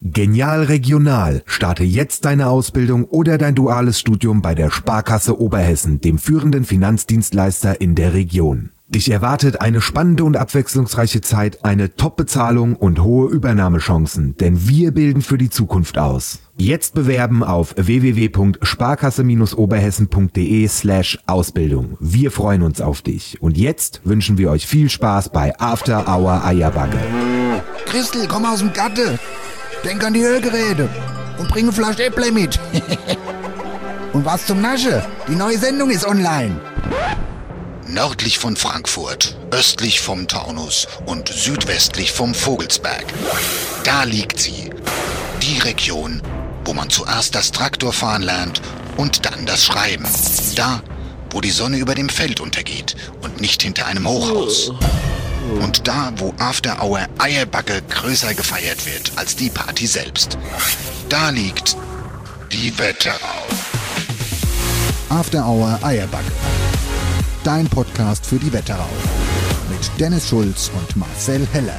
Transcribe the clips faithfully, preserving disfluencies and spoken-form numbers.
Genial Regional. Starte jetzt deine Ausbildung oder dein duales Studium bei der Sparkasse Oberhessen, dem führenden Finanzdienstleister in der Region. Dich erwartet eine spannende und abwechslungsreiche Zeit, eine Top-Bezahlung und hohe Übernahmechancen, denn wir bilden für die Zukunft aus. Jetzt bewerben auf w w w punkt sparkasse oberhessen punkt de slash Ausbildung. Wir freuen uns auf dich. Und jetzt wünschen wir euch viel Spaß bei After Hour Eierbacke. Christel, komm aus dem Gatte. Denk an die Hörgeräte und bring eine Flasche Äpple mit. Und was zum Nasche? Die neue Sendung ist online. Nördlich von Frankfurt, östlich vom Taunus und südwestlich vom Vogelsberg. Da liegt sie. Die Region, wo man zuerst das Traktorfahren lernt und dann das Schreiben. Da, wo die Sonne über dem Feld untergeht und nicht hinter einem Hochhaus. Und da, wo After Hour Eierbacke größer gefeiert wird als die Party selbst. Da liegt die Wetterau. After Hour Eierbacke. Dein Podcast für die Wetterau. Mit Dennis Schulz und Marcel Heller.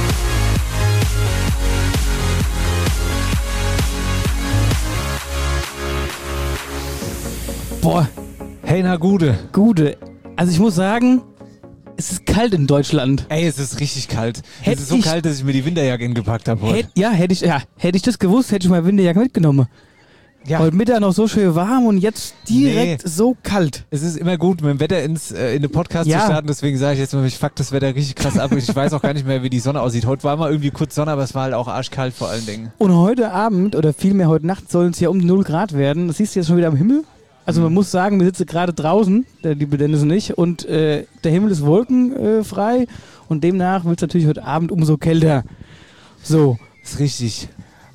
Boah, hey, na Gude. Gude. Also ich muss sagen, es ist kalt in Deutschland. Ey, es ist richtig kalt. Hätt es ist so ich, kalt, dass ich mir die Winterjacke hingepackt habe heute. Hätt, ja, hätte ich, ja, hätte ich das gewusst, hätte ich meine Winterjacke mitgenommen. Ja. Heute Mittag noch so schön warm und jetzt direkt nee. so kalt. Es ist immer gut, mit dem Wetter ins, äh, in den Podcast ja. zu starten, deswegen sage ich jetzt mal, ich fuck das Wetter richtig krass ab. Ich weiß auch gar nicht mehr, wie die Sonne aussieht. Heute war mal irgendwie kurz Sonne, aber es war halt auch arschkalt vor allen Dingen. Und heute Abend oder vielmehr heute Nacht sollen es ja um die null Grad werden. Das siehst du jetzt schon wieder am Himmel. Also man muss sagen, wir sitzen gerade draußen, der liebe Dennis und ich, und äh, der Himmel ist wolkenfrei äh, und demnach wird es natürlich heute Abend umso kälter. So. Ist richtig.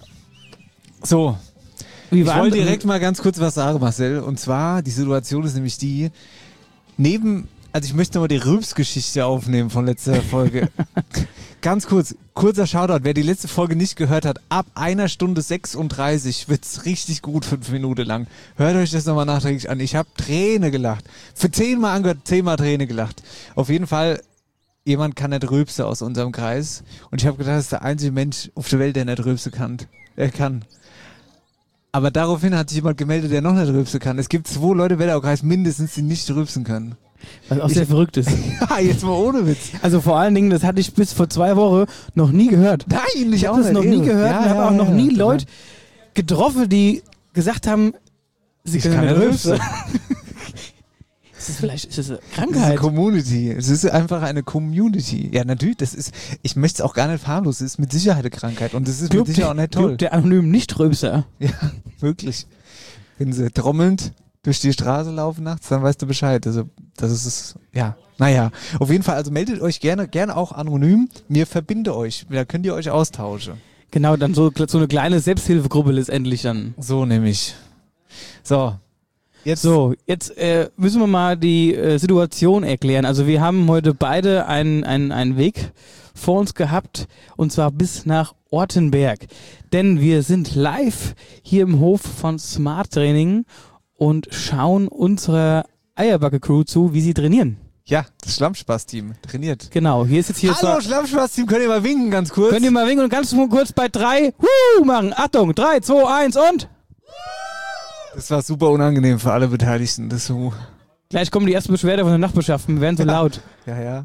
So. Wie ich wollte direkt mal ganz kurz was sagen, Marcel. Und zwar, die Situation ist nämlich die, neben, also ich möchte nochmal die Rülps-Geschichte aufnehmen von letzter Folge. Ganz kurz, kurzer Shoutout, wer die letzte Folge nicht gehört hat, ab einer Stunde sechsunddreißig wird's richtig gut, fünf Minuten lang. Hört euch das nochmal nachträglich an. Ich habe Träne gelacht. Für zehnmal angehört, zehnmal Träne gelacht. Auf jeden Fall, jemand kann nicht rülpsen aus unserem Kreis. Und ich habe gedacht, das ist der einzige Mensch auf der Welt, der nicht rülpsen kann. Er kann. Aber daraufhin hat sich jemand gemeldet, der noch nicht rülpsen kann. Es gibt zwei Leute im Wetteraukreis mindestens, die nicht rülpsen können. Was auch sehr verrückt ist. Ja, jetzt mal ohne Witz. Also vor allen Dingen, das hatte ich bis vor zwei Wochen noch nie gehört. Nein, ich habe das noch nie gehört. Ja, ich habe ja, auch noch ja, nie ja. Leute getroffen, die gesagt haben, sie ich können kann nicht rülpsen. Ist das vielleicht ist das eine Krankheit? Das ist eine Community. Es ist einfach eine Community. Ja, natürlich, das ist, ich möchte es auch gar nicht verharmlosen. Es ist mit Sicherheit eine Krankheit und das ist Club mit Sicherheit auch nicht toll. Club der anonymen Nichtrülpser. Ja, wirklich. Wenn sie trommelnd durch die Straße laufen nachts, dann weißt du Bescheid. Also, das ist, ja, naja. Auf jeden Fall, also meldet euch gerne, gerne auch anonym. Wir verbinden euch. Da könnt ihr euch austauschen. Genau, dann so, so eine kleine Selbsthilfegruppe letztendlich dann. So nämlich. So. Jetzt. So, jetzt äh, müssen wir mal die äh, Situation erklären. Also wir haben heute beide einen, einen, einen Weg vor uns gehabt und zwar bis nach Ortenberg. Denn wir sind live hier im Hof von Smart Training und schauen unserer Eierbacke-Crew zu, wie sie trainieren. Ja, das Schlammspaß-Team trainiert. Genau, hier ist jetzt hier... Hallo Schlammspaß-Team, könnt ihr mal winken ganz kurz? Könnt ihr mal winken und ganz kurz bei drei Woo machen. Achtung, drei, zwei, eins und... Das war super unangenehm für alle Beteiligten. Das so. Gleich kommen die ersten Beschwerden von der Nachbarschaft, wir werden so ja. laut. Ja, ja.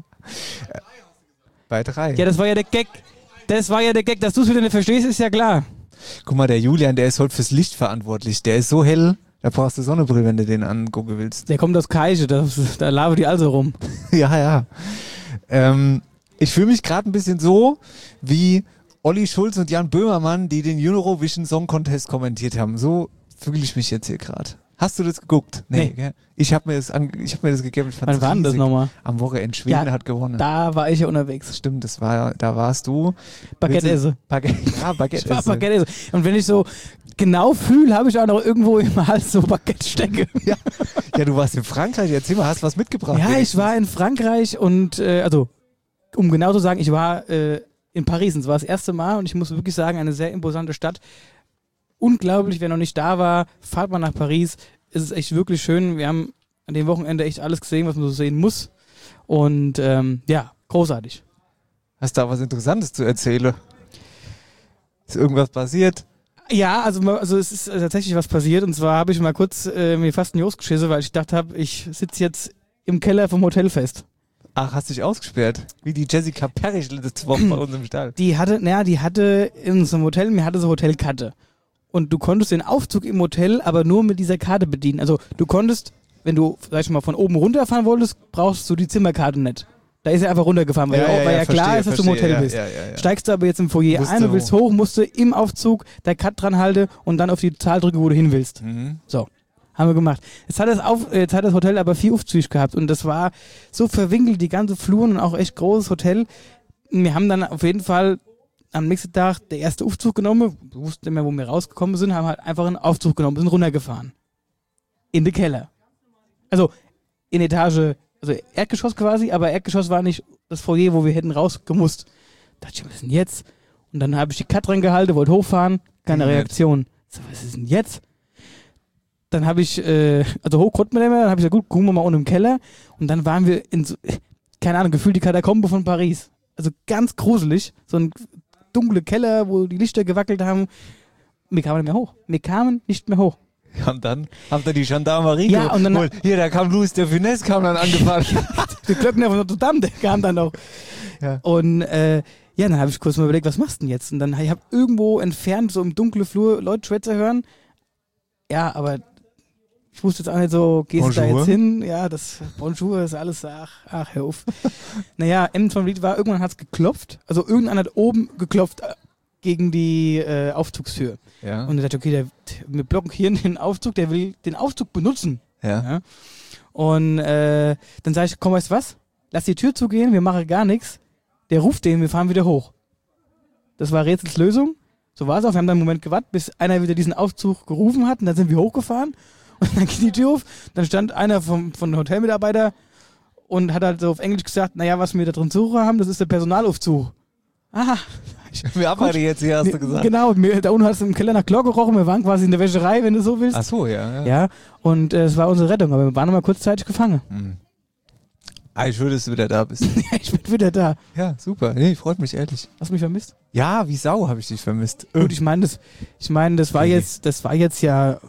Bei drei. Ja, das war ja der Gag. Das war ja der Gag, dass du es wieder nicht verstehst, ist ja klar. Guck mal, der Julian, der ist heute fürs Licht verantwortlich. Der ist so hell, da brauchst du Sonnenbrille, wenn du den angucken willst. Der kommt aus Kaiche, da, da labert die also rum. Ja, ja. Ähm, ich fühle mich gerade ein bisschen so wie Olli Schulz und Jan Böhmermann, die den Eurovision Song Contest kommentiert haben. So fühle ich mich jetzt hier gerade. Hast du das geguckt? Nee. nee. Ich habe mir das an, ich habe mir das gegeben. Ich Wann war denn das nochmal? Am Wochenende. Schweden ja, hat gewonnen. Da war ich ja unterwegs. Stimmt, das war, da warst du. Baguette esse. Baguette, ja, Baguette ich war Baguette esse. Und wenn ich so genau fühle, habe ich auch noch irgendwo im Hals so Baguette stecke. Ja. Ja, du warst in Frankreich. Erzähl mal, hast du was mitgebracht? Ja, ich war in Frankreich und, äh, also, um genau zu sagen, ich war äh, in Paris. Und es war das erste Mal und ich muss wirklich sagen, eine sehr imposante Stadt. Unglaublich, wer noch nicht da war, fahrt mal nach Paris. Es ist echt wirklich schön. Wir haben an dem Wochenende echt alles gesehen, was man so sehen muss. Und ähm, ja, großartig. Hast du da was Interessantes zu erzählen? Ist irgendwas passiert? Ja, also, ma- also es ist tatsächlich was passiert. Und zwar habe ich mal kurz äh, mir fast in die Hose geschissen, weil ich gedacht habe, ich sitze jetzt im Keller vom Hotel fest. Ach, hast dich ausgesperrt? Wie die Jessica Parrish letzte Woche bei uns im Stall. Die hatte, naja, die hatte in so einem Hotel, mir hatte so Hotelkarte. Und du konntest den Aufzug im Hotel aber nur mit dieser Karte bedienen. Also du konntest, wenn du, sag ich mal, von oben runterfahren wolltest, brauchst du die Zimmerkarte nicht. Da ist er einfach runtergefahren, weil Ja, ja, ja, weil ja, ja klar verstehe, ist, dass du im verstehe, Hotel ja, bist. ja, ja, ja. Steigst du aber jetzt im Foyer Musste ein und willst hoch. hoch, musst du im Aufzug der Cut dran halten und dann auf die Zahl drücken, wo du hin willst. Mhm. So, haben wir gemacht. Jetzt hat das, auf, jetzt hat das Hotel aber vier Aufzüge gehabt und das war so verwinkelt, die ganze Fluren und auch echt großes Hotel. Wir haben dann auf jeden Fall am nächsten Tag der erste Aufzug genommen, wir wussten nicht mehr, wo wir rausgekommen sind, haben halt einfach einen Aufzug genommen, sind runtergefahren. In den Keller. Also in Etage, also Erdgeschoss quasi, aber Erdgeschoss war nicht das Foyer, wo wir hätten rausgemusst. Da dachte ich, was ist denn jetzt? Und dann habe ich die Cut dran gehalten, wollte hochfahren, keine Mhm. Reaktion. So, was ist denn jetzt? Dann habe ich, äh, also hoch konnten wir nicht mehr, dann habe ich gesagt, gut, gucken wir mal unten im Keller. Und dann waren wir in so, keine Ahnung, gefühlt die Katakombe von Paris. Also ganz gruselig. So ein dunkler Keller, wo die Lichter gewackelt haben. Wir kamen nicht mehr hoch. Wir kamen nicht mehr hoch. Ja, und dann habt ihr die Gendarmerie Ja, und dann- geholt. Hier, da kam Louis de Funès, kam dann angefahren. Der Glöckner von Notre Dame, der kam dann noch. Ja. Und äh, ja, dann habe ich kurz mal überlegt, was machst du denn jetzt? Und dann ich habe irgendwo entfernt, so im dunklen Flur, Leute Schwätze hören. Ja, aber ich wusste jetzt auch nicht so, gehst du da Bonjour. jetzt hin? Ja, das Bonjour ist alles, ach, ach, hör auf. Naja, Ende vom Lied war, irgendwann hat es geklopft. Also irgendwann hat oben geklopft äh, gegen die äh, Aufzugstür. Ja. Und er dachte, okay, der, wir blockieren den Aufzug, der will den Aufzug benutzen. ja. Ja. Und äh, dann sage ich, komm, weißt du was? Lass die Tür zugehen, wir machen gar nichts. Der ruft den, wir fahren wieder hoch. Das war Rätsels Lösung. So war es auch. Wir haben dann einen Moment gewartet, bis einer wieder diesen Aufzug gerufen hat. Und dann sind wir hochgefahren. Und dann ging die Tür auf. Dann stand einer vom, von den Hotelmitarbeiter und hat halt so auf Englisch gesagt, naja, was wir da drin suchen haben, das ist der Personalaufzug. Aha. Wir arbeiten jetzt hier, hast du Wir- gesagt. Genau, wir, da unten hast du im Keller nach Chlor gerochen. Wir waren quasi in der Wäscherei, wenn du so willst. Ach so, ja. ja. Ja, und äh, es war unsere Rettung, aber wir waren noch mal kurzzeitig gefangen. Hm. Ah, schön, dass du wieder da bist. Ja, ich bin wieder da. Ja, super. Nee, freut mich ehrlich. Hast du mich vermisst? Ja, wie Sau habe ich dich vermisst. Gut, ich meine, das, ich meine, das war Nee. jetzt, das war jetzt ja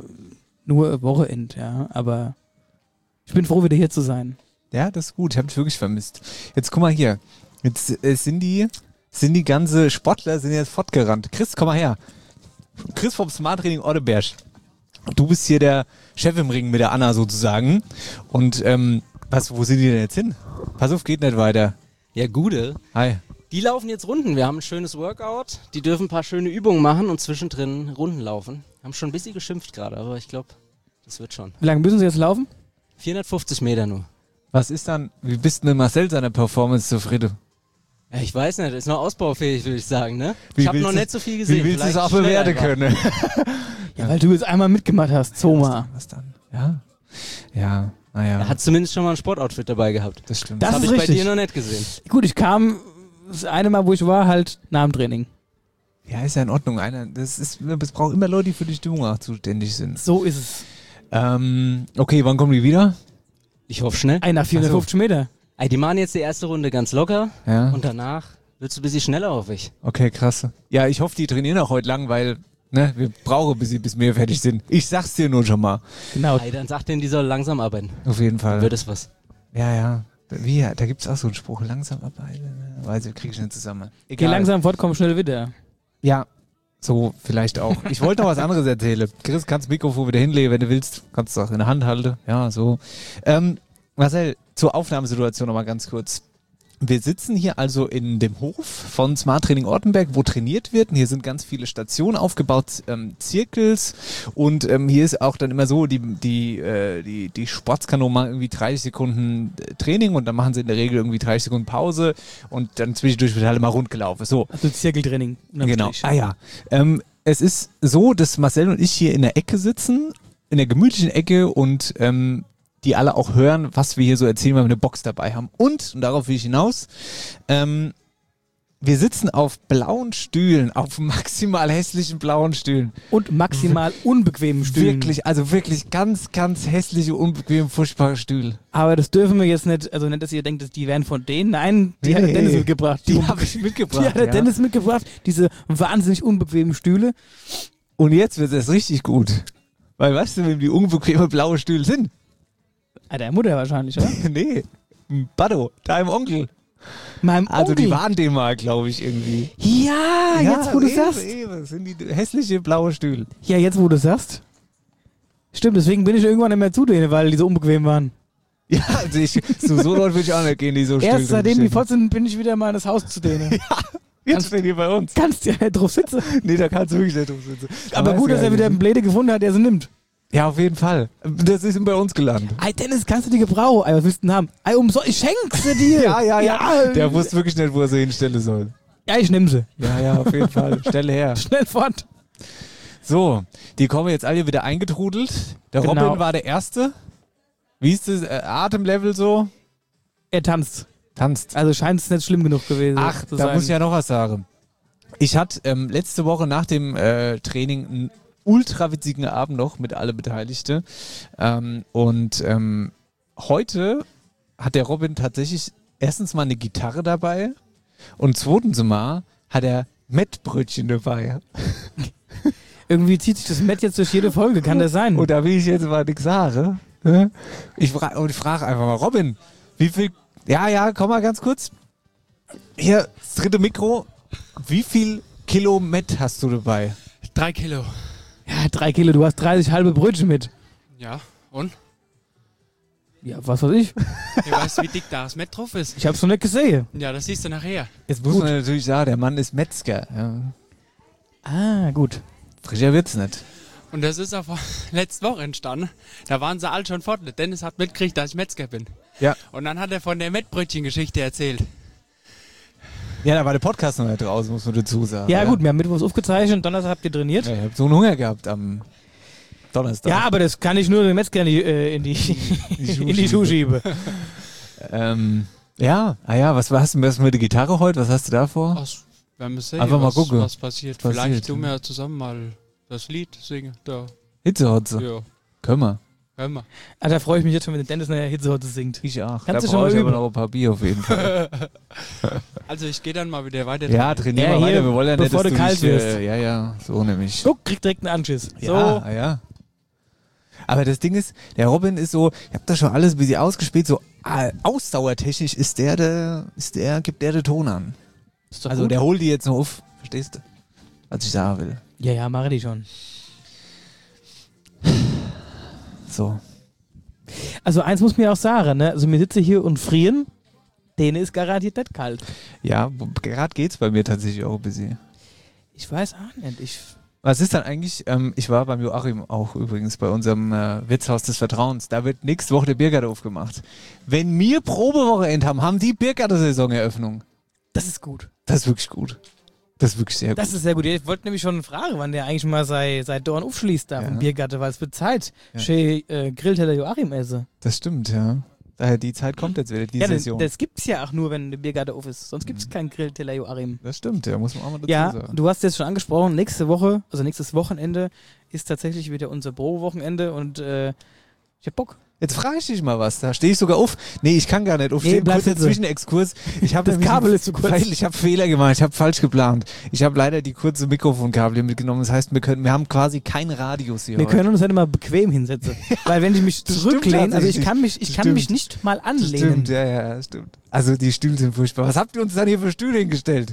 nur Wochenend, ja, aber ich bin froh, wieder hier zu sein. Ja, das ist gut. Ich habe dich wirklich vermisst. Jetzt guck mal hier. Jetzt äh, sind die, sind die ganze Sportler sind jetzt fortgerannt. Chris, komm mal her. Chris vom Smart Training Ordeberg. Du bist hier der Chef im Ring mit der Anna sozusagen. Und ähm, was, wo sind die denn jetzt hin? Pass auf, geht nicht weiter. Ja, Gude. Hi. Die laufen jetzt Runden. Wir haben ein schönes Workout. Die dürfen ein paar schöne Übungen machen und zwischendrin Runden laufen. Haben schon ein bisschen geschimpft gerade, aber ich glaube, das wird schon. Wie lange müssen Sie jetzt laufen? vierhundertfünfzig Meter nur. Was ist dann, wie bist denn Marcel seiner Performance zufrieden? Ja, ich weiß nicht, ist noch ausbaufähig, würde ich sagen, ne? Wie ich habe willst noch du- nicht so viel gesehen. Wie willst du es Vielleicht auch bewerten schneller können? Ja, weil du jetzt einmal mitgemacht hast, Zoma. Was dann? Ja. Ja, naja. Er hat zumindest schon mal ein Sportoutfit dabei gehabt. das stimmt. Das Das habe ist ich richtig. bei dir noch nicht gesehen. Gut, ich kam das eine Mal, wo ich war, halt nach dem Training. Ja, ist ja in Ordnung. Einer, das ist, es braucht immer Leute, die für die Stimmung auch zuständig sind. So ist es. Ähm, okay, wann kommen die wieder? Ich hoffe schnell. Einer vierhundertfünfzig Meter. Ey, die machen jetzt die erste Runde ganz locker Ja. und danach wird es ein bisschen schneller, hoffe ich. Okay, krass. Ja, ich hoffe, die trainieren auch heute lang, weil ne, wir brauchen, bis, sie, bis wir fertig sind. Ich sag's dir nur schon mal. Genau. Ey, dann sagt denen, die sollen langsam arbeiten. Auf jeden Fall. Wird es was. Ja, ja. Wie, da gibt's auch so einen Spruch. Langsam arbeiten. Weiß ich, krieg ich nicht zusammen. Geh Egal. langsam fort, komm schnell wieder. Ja, so vielleicht auch. Ich wollte noch was anderes erzählen. Chris, kannst das Mikrofon wieder hinlegen, wenn du willst. Kannst du auch in der Hand halten. Ja, so. Ähm, Marcel, zur Aufnahmesituation nochmal ganz kurz. Wir sitzen hier also in dem Hof von Smart Training Ortenberg, wo trainiert wird. Und hier sind ganz viele Stationen aufgebaut, ähm, Zirkels. Und ähm, hier ist auch dann immer so, die, die, äh, die, die Sportskanonen machen irgendwie dreißig Sekunden äh, Training und dann machen sie in der Regel irgendwie dreißig Sekunden Pause und dann zwischendurch wird halt immer rund gelaufen. So. Also Zirkeltraining. unterm Genau. Strich. Ah ja. Ähm, es ist so, dass Marcel und ich hier in der Ecke sitzen, in der gemütlichen Ecke und ähm, die alle auch hören, was wir hier so erzählen, weil wir eine Box dabei haben. Und, und darauf will ich hinaus, ähm, Wir sitzen auf blauen Stühlen, auf maximal hässlichen blauen Stühlen. Und maximal unbequemen Stühlen. Wirklich, also wirklich ganz, ganz hässliche, unbequeme, furchtbare Stühle. Aber das dürfen wir jetzt nicht, also nicht, dass ihr denkt, dass die wären von denen. Nein, die Nee, hat der Dennis mitgebracht. Die habe ich mitgebracht. Die hat der ja. Dennis mitgebracht, diese wahnsinnig unbequemen Stühle. Und jetzt wird es richtig gut. Weil weißt du, wem die unbequeme blaue Stühle sind? Ah, der Mutter wahrscheinlich, oder? Nee, Baddo, deinem Onkel. Meinem Also Onkel. die waren dem mal, glaube ich, irgendwie. Ja, jetzt wo du eben, sagst. Eben, das sind die hässliche blaue Stühle. Ja, jetzt wo du sagst. Stimmt, deswegen bin ich irgendwann nicht mehr zu denen, weil die so unbequem waren. Ja, also ich, so, so Leute würde ich auch nicht gehen, die so Stühle Erst seitdem die stehen. fort sind, bin ich wieder mal in das Haus zu denen. Jetzt stehen die bei uns. Kannst ja nicht drauf sitzen. Nee, da kannst du wirklich nicht drauf sitzen. Aber Weiß gut, dass gar er wieder nicht. einen Bläde gefunden hat, der sie nimmt. Ja, auf jeden Fall. Das ist bei uns gelandet. Ei, Dennis, kannst du die gebrauchen? Ei, was willst du denn haben? Ei, umsonst, ich schenk's sie dir. Ja, ja, ja. Ja, Der wusste wirklich nicht, wo er sie hinstellen soll. ja, ich nehm sie. Ja, ja, auf jeden Fall. Stelle her. Schnell fort. So, die kommen jetzt alle wieder eingetrudelt. Der Genau. Robin war der Erste. Wie ist das äh, Atemlevel so? Er tanzt. Tanzt. Also scheint es nicht schlimm genug gewesen Ach, zu da sein. muss ich ja noch was sagen. Ich hatte ähm, letzte Woche nach dem äh, Training einen ultra witzigen Abend noch mit alle Beteiligten. Ähm, und ähm, heute hat der Robin tatsächlich erstens mal eine Gitarre dabei und zweitens mal hat er Mettbrötchen dabei. Irgendwie zieht sich das Matt jetzt durch jede Folge, kann das sein? Und da will ich jetzt mal nichts sagen. ne? Ich frage und ich frage einfach mal, Robin, wie viel... Ja, ja, komm mal ganz kurz. Hier, das dritte Mikro. Wie viel Kilo Mett hast du dabei? Drei Kilo. Ja, drei Kilo, du hast dreißig halbe Brötchen mit. Ja, und? Ja, was weiß ich. Du weißt, wie dick da das Mett drauf ist. Ich hab's noch nicht gesehen. Ja, das siehst du nachher. Jetzt muss man natürlich sagen, der Mann ist Metzger. Ja. Ah, gut. Frischer wird's nicht. Und das ist aber letzte Woche entstanden. Da waren sie alle schon fort. Der Dennis hat mitgekriegt, dass ich Metzger bin. Ja. Und dann hat er von der Mettbrötchen-Geschichte erzählt. Ja, da war der Podcast noch nicht draußen, muss man dazu sagen. Ja, gut, wir haben Mittwochs aufgezeichnet, Donnerstag habt ihr trainiert. Ja, Ja, ich hab so einen Hunger gehabt am Donnerstag. aber das kann ich nur den Metzger in die, äh, in die, in die Schuhe schieben. Ähm, ja, ah ja, was hast du was mit der Gitarre heute? Was hast du da vor? Ach, werden wir sehen, Einfach mal was, gucken. was passiert. Passiert, Vielleicht tun ja. wir zusammen mal das Lied singen. Da. Hitzehotze. Ja, Können wir. hören wir. Ah, da freue ich mich jetzt schon, wenn der Dennis eine Hitze singt. Ich auch. Kannst da du schon brauche mal ich aber üben. noch ein paar Bier auf jeden Fall. Also ich gehe dann mal wieder weiter. Ja, trainieren Ja, wir hier, weiter. Wir wollen ja nicht, bevor dass du du kalt dich, wirst. äh, ja, ja, so nämlich. Guck, kriegt direkt einen Anschiss. Ja, So. ah, ja. Aber das Ding ist, der Robin ist so, ich hab das schon alles ein bisschen ausgespielt, so ah, ausdauertechnisch ist der, der, ist der, gibt der den Ton an. Ist doch Also gut. der holt die jetzt noch auf, verstehst du? Was ich sagen will. Ja, ja, mache die schon. So. Also eins muss mir auch sagen, ne? Also wir sitzen hier und frieren, denen ist garantiert nicht kalt. Ja, gerade geht's bei mir tatsächlich auch ein bisschen. Ich weiß auch nicht. Ich, Was ist dann eigentlich, ähm, ich war beim Joachim auch übrigens bei unserem äh, Wirtshaus des Vertrauens, da wird nächste Woche der Biergarten aufgemacht. Wenn wir Probewochenend haben, haben die Biergarten-Saisoneröffnung. das ist gut. Das ist wirklich gut. Das ist wirklich sehr gut. Das ist sehr gut. Ich wollte nämlich schon fragen, wann der eigentlich mal sei, sei Dorn aufschließt da Ja. vom Biergarten, weil es wird Zeit. Ja. Schön äh, Grillteller Joachim esse. Das stimmt, ja. Daher die Zeit kommt jetzt wieder, die Ja, das, Session. das gibt's ja auch nur, wenn der Biergarten auf ist. Sonst gibt's Mhm. keinen Grillteller Joachim. Das stimmt, ja, muss man auch mal dazu Ja, sagen. du hast jetzt schon angesprochen, nächste Woche, also nächstes Wochenende ist tatsächlich wieder unser Pro-Wochenende und äh, ich hab Bock. Jetzt frage ich dich mal was, da stehe ich sogar auf. Nee, ich kann gar nicht aufstehen. Nee, bleib Kurzer sitzen. Zwischenexkurs. Ich hab Das nämlich Kabel einen ist zu kurz. Pfeil, ich habe Fehler gemacht, ich habe falsch geplant. Ich habe leider die kurze Mikrofonkabel hier mitgenommen. Das heißt, wir können, wir haben quasi keinen Radius hier Wir heute. können uns halt immer bequem hinsetzen. Weil wenn ich mich das stimmt zurücklehne, also ich tatsächlich. kann mich, ich Das kann stimmt. mich nicht mal Das anlehnen. stimmt, ja, ja, das stimmt. Also die Stühle sind furchtbar. Was habt ihr uns dann hier für Stühle hingestellt?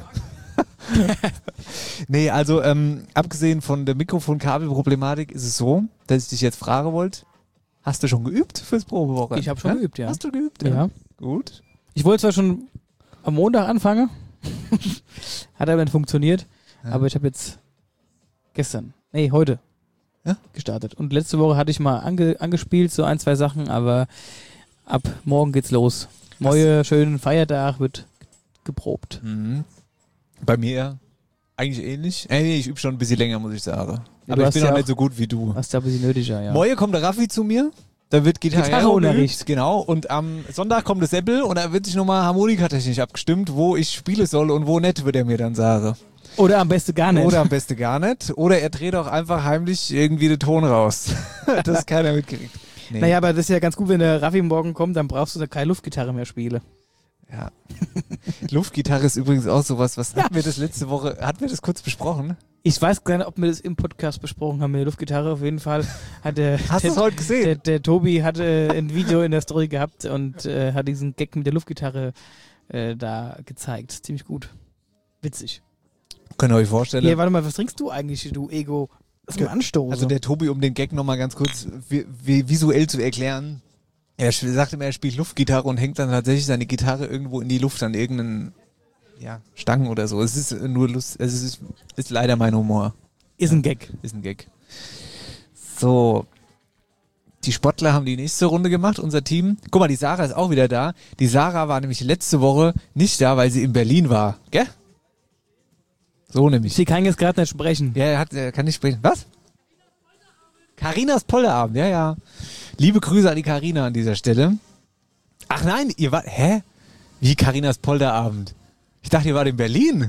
Nee, also ähm, abgesehen von der Mikrofonkabelproblematik ist es so, dass ich dich jetzt fragen wollte, hast du schon geübt fürs Probewoche? Ich habe schon ja? geübt, ja. Hast du geübt? Ja. Gut. Ich wollte zwar schon am Montag anfangen, hat aber nicht funktioniert, Ja. aber ich habe jetzt gestern, nee, heute Ja? gestartet. Und letzte Woche hatte ich mal ange, angespielt, so ein, zwei Sachen, aber ab morgen geht's los. Neue, schönen Feiertag wird geprobt. Mhm. Bei mir eigentlich ähnlich. Äh, nee, ich übe schon ein bisschen länger, muss ich sagen. Ja, Aber du ich hast bin ja auch auch- nicht so gut wie du. Was da ein bisschen nötiger, ja. Morgen kommt der Raffi zu mir. Da wird Gitarre Gitarreunterricht. geübt, genau. Und am Sonntag kommt das Seppel und da wird sich nochmal harmonikatechnisch abgestimmt, wo ich spielen soll und wo nicht, wird er mir dann sagen. Oder am besten gar nicht. Oder am besten gar nicht. Oder er dreht auch einfach heimlich irgendwie den Ton raus. Dass keiner mitkriegt. Nee. Naja, aber das ist ja ganz gut, wenn der Raffi morgen kommt, dann brauchst du da keine Luftgitarre mehr spielen. Ja. Luftgitarre ist übrigens auch sowas, was hatten wir das letzte Woche, hatten wir das kurz besprochen? Ich weiß gar nicht, ob wir das im Podcast besprochen haben mit der Luftgitarre. Auf jeden Fall hat der, Hast du es heute gesehen? der, der Tobi hatte ein Video in der Story gehabt und äh, hat diesen Gag mit der Luftgitarre äh, da gezeigt. Ziemlich gut. Witzig. Könnt ihr euch vorstellen? Ja, warte mal, was trinkst du eigentlich, du Ego? Das ist ein Anstoß. Also der Tobi, um den Gag nochmal ganz kurz vi vi visuell zu erklären, er sagt immer, er spielt Luftgitarre und hängt dann tatsächlich seine Gitarre irgendwo in die Luft an irgendeinen ja, Stangen oder so. Es ist nur Lust, es ist, ist leider mein Humor. Ist ein Gag. Ist ein Gag. So, die Sportler haben die nächste Runde gemacht, unser Team. Guck mal, die Sarah ist auch wieder da. Die Sarah war nämlich letzte Woche nicht da, weil sie in Berlin war. Gell? So nämlich. Sie kann jetzt gerade nicht sprechen. Ja, er, hat, er kann nicht sprechen. Was? Carinas Polderabend, ja, ja. Liebe Grüße an die Carina an dieser Stelle. Ach nein, ihr wart, hä? Wie Carinas Polderabend? Ich dachte, ihr wart in Berlin.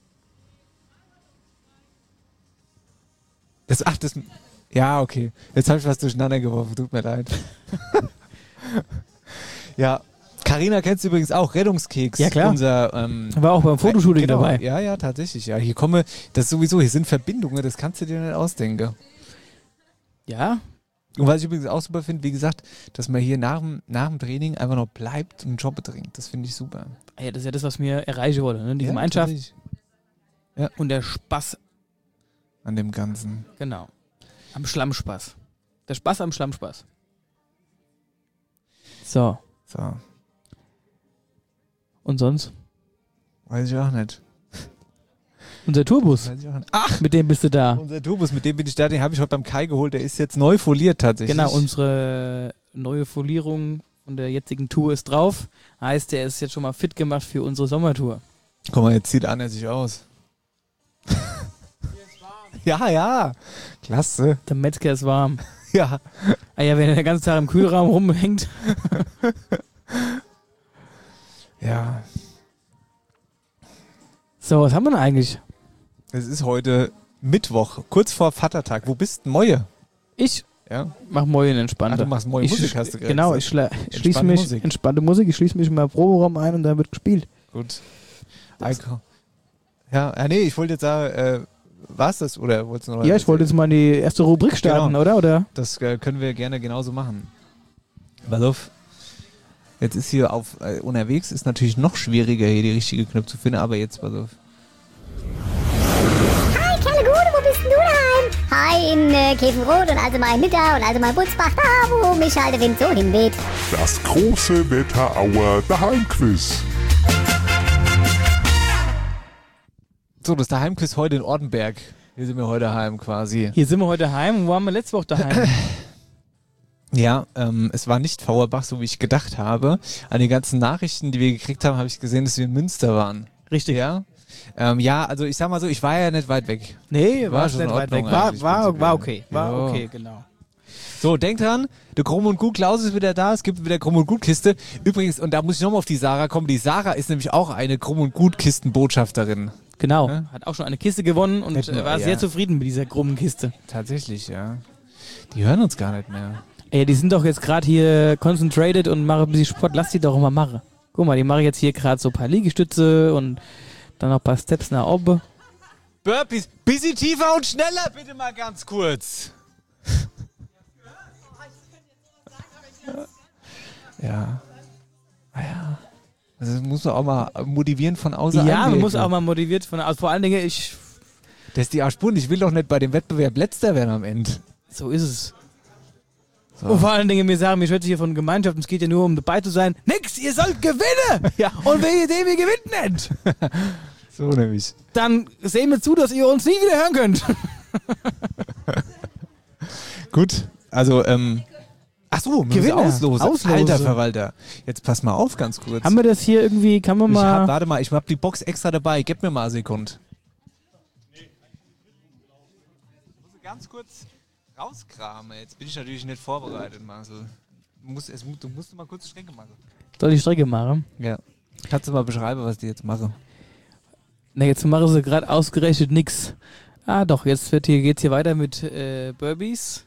Das, ach, das, ja, okay. Jetzt habe ich was durcheinander geworfen, tut mir leid. Ja, Carina kennst du übrigens auch, Rettungskeks. Ja, klar. Unser, ähm, War auch beim Fotoshooting genau, dabei. Ja, ja, tatsächlich. Ja, hier komme, das sowieso, hier sind Verbindungen, das kannst du dir nicht ausdenken. Ja. Und was ich übrigens auch super finde, wie gesagt, dass man hier nach dem, nach dem Training einfach noch bleibt und einen Job trinkt. Das finde ich super. Ja, das ist ja das, was mir erreichen wollte. Ne? Die Ja, Gemeinschaft tatsächlich. Ja. und der Spaß. An dem Ganzen. Genau. Am Schlammspaß. Der Spaß am Schlammspaß. So. So. Und sonst? Weiß ich auch nicht. Unser Tourbus. Weiß ich auch nicht. Ach, mit dem bist du da. Unser Tourbus, mit dem bin ich da, den habe ich heute beim Kai geholt. Der ist jetzt neu foliert tatsächlich. Genau, unsere neue Folierung von der jetzigen Tour ist drauf. Heißt, der ist jetzt schon mal fit gemacht für unsere Sommertour. Guck mal, jetzt sieht Anna sich aus. Ja, ja. Klasse. Der Metzger ist warm. Ja. Ah ja, wenn er den ganzen Tag im Kühlraum rumhängt. Ja. So, was haben wir denn eigentlich? Es ist heute Mittwoch, kurz vor Vatertag. Wo bist du, Moje? Ich Ja. mach Moin entspannt. Ach, du machst Moje Ich Musik, sch- hast du gerade Genau, gesagt. ich schla- schließe Entspannte mich, Musik. entspannte Musik, ich schließe mich in meinen Proberaum ein und dann wird gespielt. Gut. Eiko. Ja, ja, nee, ich wollte jetzt sagen, äh, war's das? Oder wolltest du noch Ja, ich wollte jetzt mal in die erste Rubrik starten, Genau. oder? oder? Das äh, können wir gerne genauso machen. Pass auf. Jetzt ist hier auf äh, unterwegs, ist natürlich noch schwieriger, hier die richtige Knöpfe zu finden, aber jetzt pass auf. Hi, Kerlegude, wo bist denn du daheim? Hi, in äh, Käfenrot und also mal in Nidda und also mal in Butzbach, da wo mich halt der Wind so hinweht. Das große Wetterauer Daheimquiz. So, das Daheimquiz heute in Ortenberg. Hier sind wir heute daheim quasi. Hier sind wir heute daheim. Wo waren wir letzte Woche daheim? Ja, ähm, es war nicht Fauerbach, so wie ich gedacht habe. An den ganzen Nachrichten, die wir gekriegt haben, habe ich gesehen, dass wir in Münster waren. Richtig. Ja? Ähm, ja, also ich sag mal so, ich war ja nicht weit weg. Nee, War war schon nicht in weit weg. Ordnung War, eigentlich, war, prinzipiell. war okay. War Ja. okay, genau. So, denkt dran, der Krumm und Gut Klaus ist wieder da, es gibt wieder Krumm und Gut Kiste. Übrigens, und da muss ich nochmal auf die Sarah kommen, die Sarah ist nämlich auch eine Krumm und Gut Kistenbotschafterin. Genau. Ja? Hat auch schon eine Kiste gewonnen und Hätten äh, wir, war ja. sehr zufrieden mit dieser krummen Kiste. Tatsächlich, ja. Die hören uns gar nicht mehr. Ey, die sind doch jetzt gerade hier concentrated und machen ein bisschen Sport. Lass die doch mal machen. Guck mal, die machen jetzt hier gerade so ein paar Liegestütze und dann noch ein paar Steps nach oben. Burpees, bisschen tiefer und schneller, bitte mal ganz kurz. Ja. Ah ja. Also das muss man auch mal motivieren von außen. Ja, man einwirken. muss auch mal motiviert von aus. Vor allen Dingen, ich. Das ist die Arschbund. Ich will doch nicht bei dem Wettbewerb Letzter werden am Ende. So ist es. So. Und vor allen Dingen, wir sagen, wir schwätzen hier von Gemeinschaft, es geht ja nur um dabei zu sein. Nix, ihr sollt gewinnen! Ja. Und wenn ihr dem ihr gewinnt nicht, So nämlich. dann sehen wir zu, dass ihr uns nie wieder hören könnt. Gut, also, ähm. Ach so, müssen wir Gewinner. auslose. Auslose. Alter Verwalter. Jetzt pass mal auf ganz kurz. Haben wir das hier irgendwie, kann man ich mal... hab, warte mal, ich hab die Box extra dabei. Gib mir mal eine Sekunde. Ich muss ganz kurz rauskramen. Jetzt bin ich natürlich nicht vorbereitet, Marcel. Du musst, es, du musst mal kurz die Strecke machen. Soll ich die Strecke machen? Ja. Kannst du mal beschreiben, was die jetzt machen? Ne, jetzt machen sie gerade ausgerechnet nix. Ah doch, jetzt wird hier, geht's hier weiter mit äh, Burpees.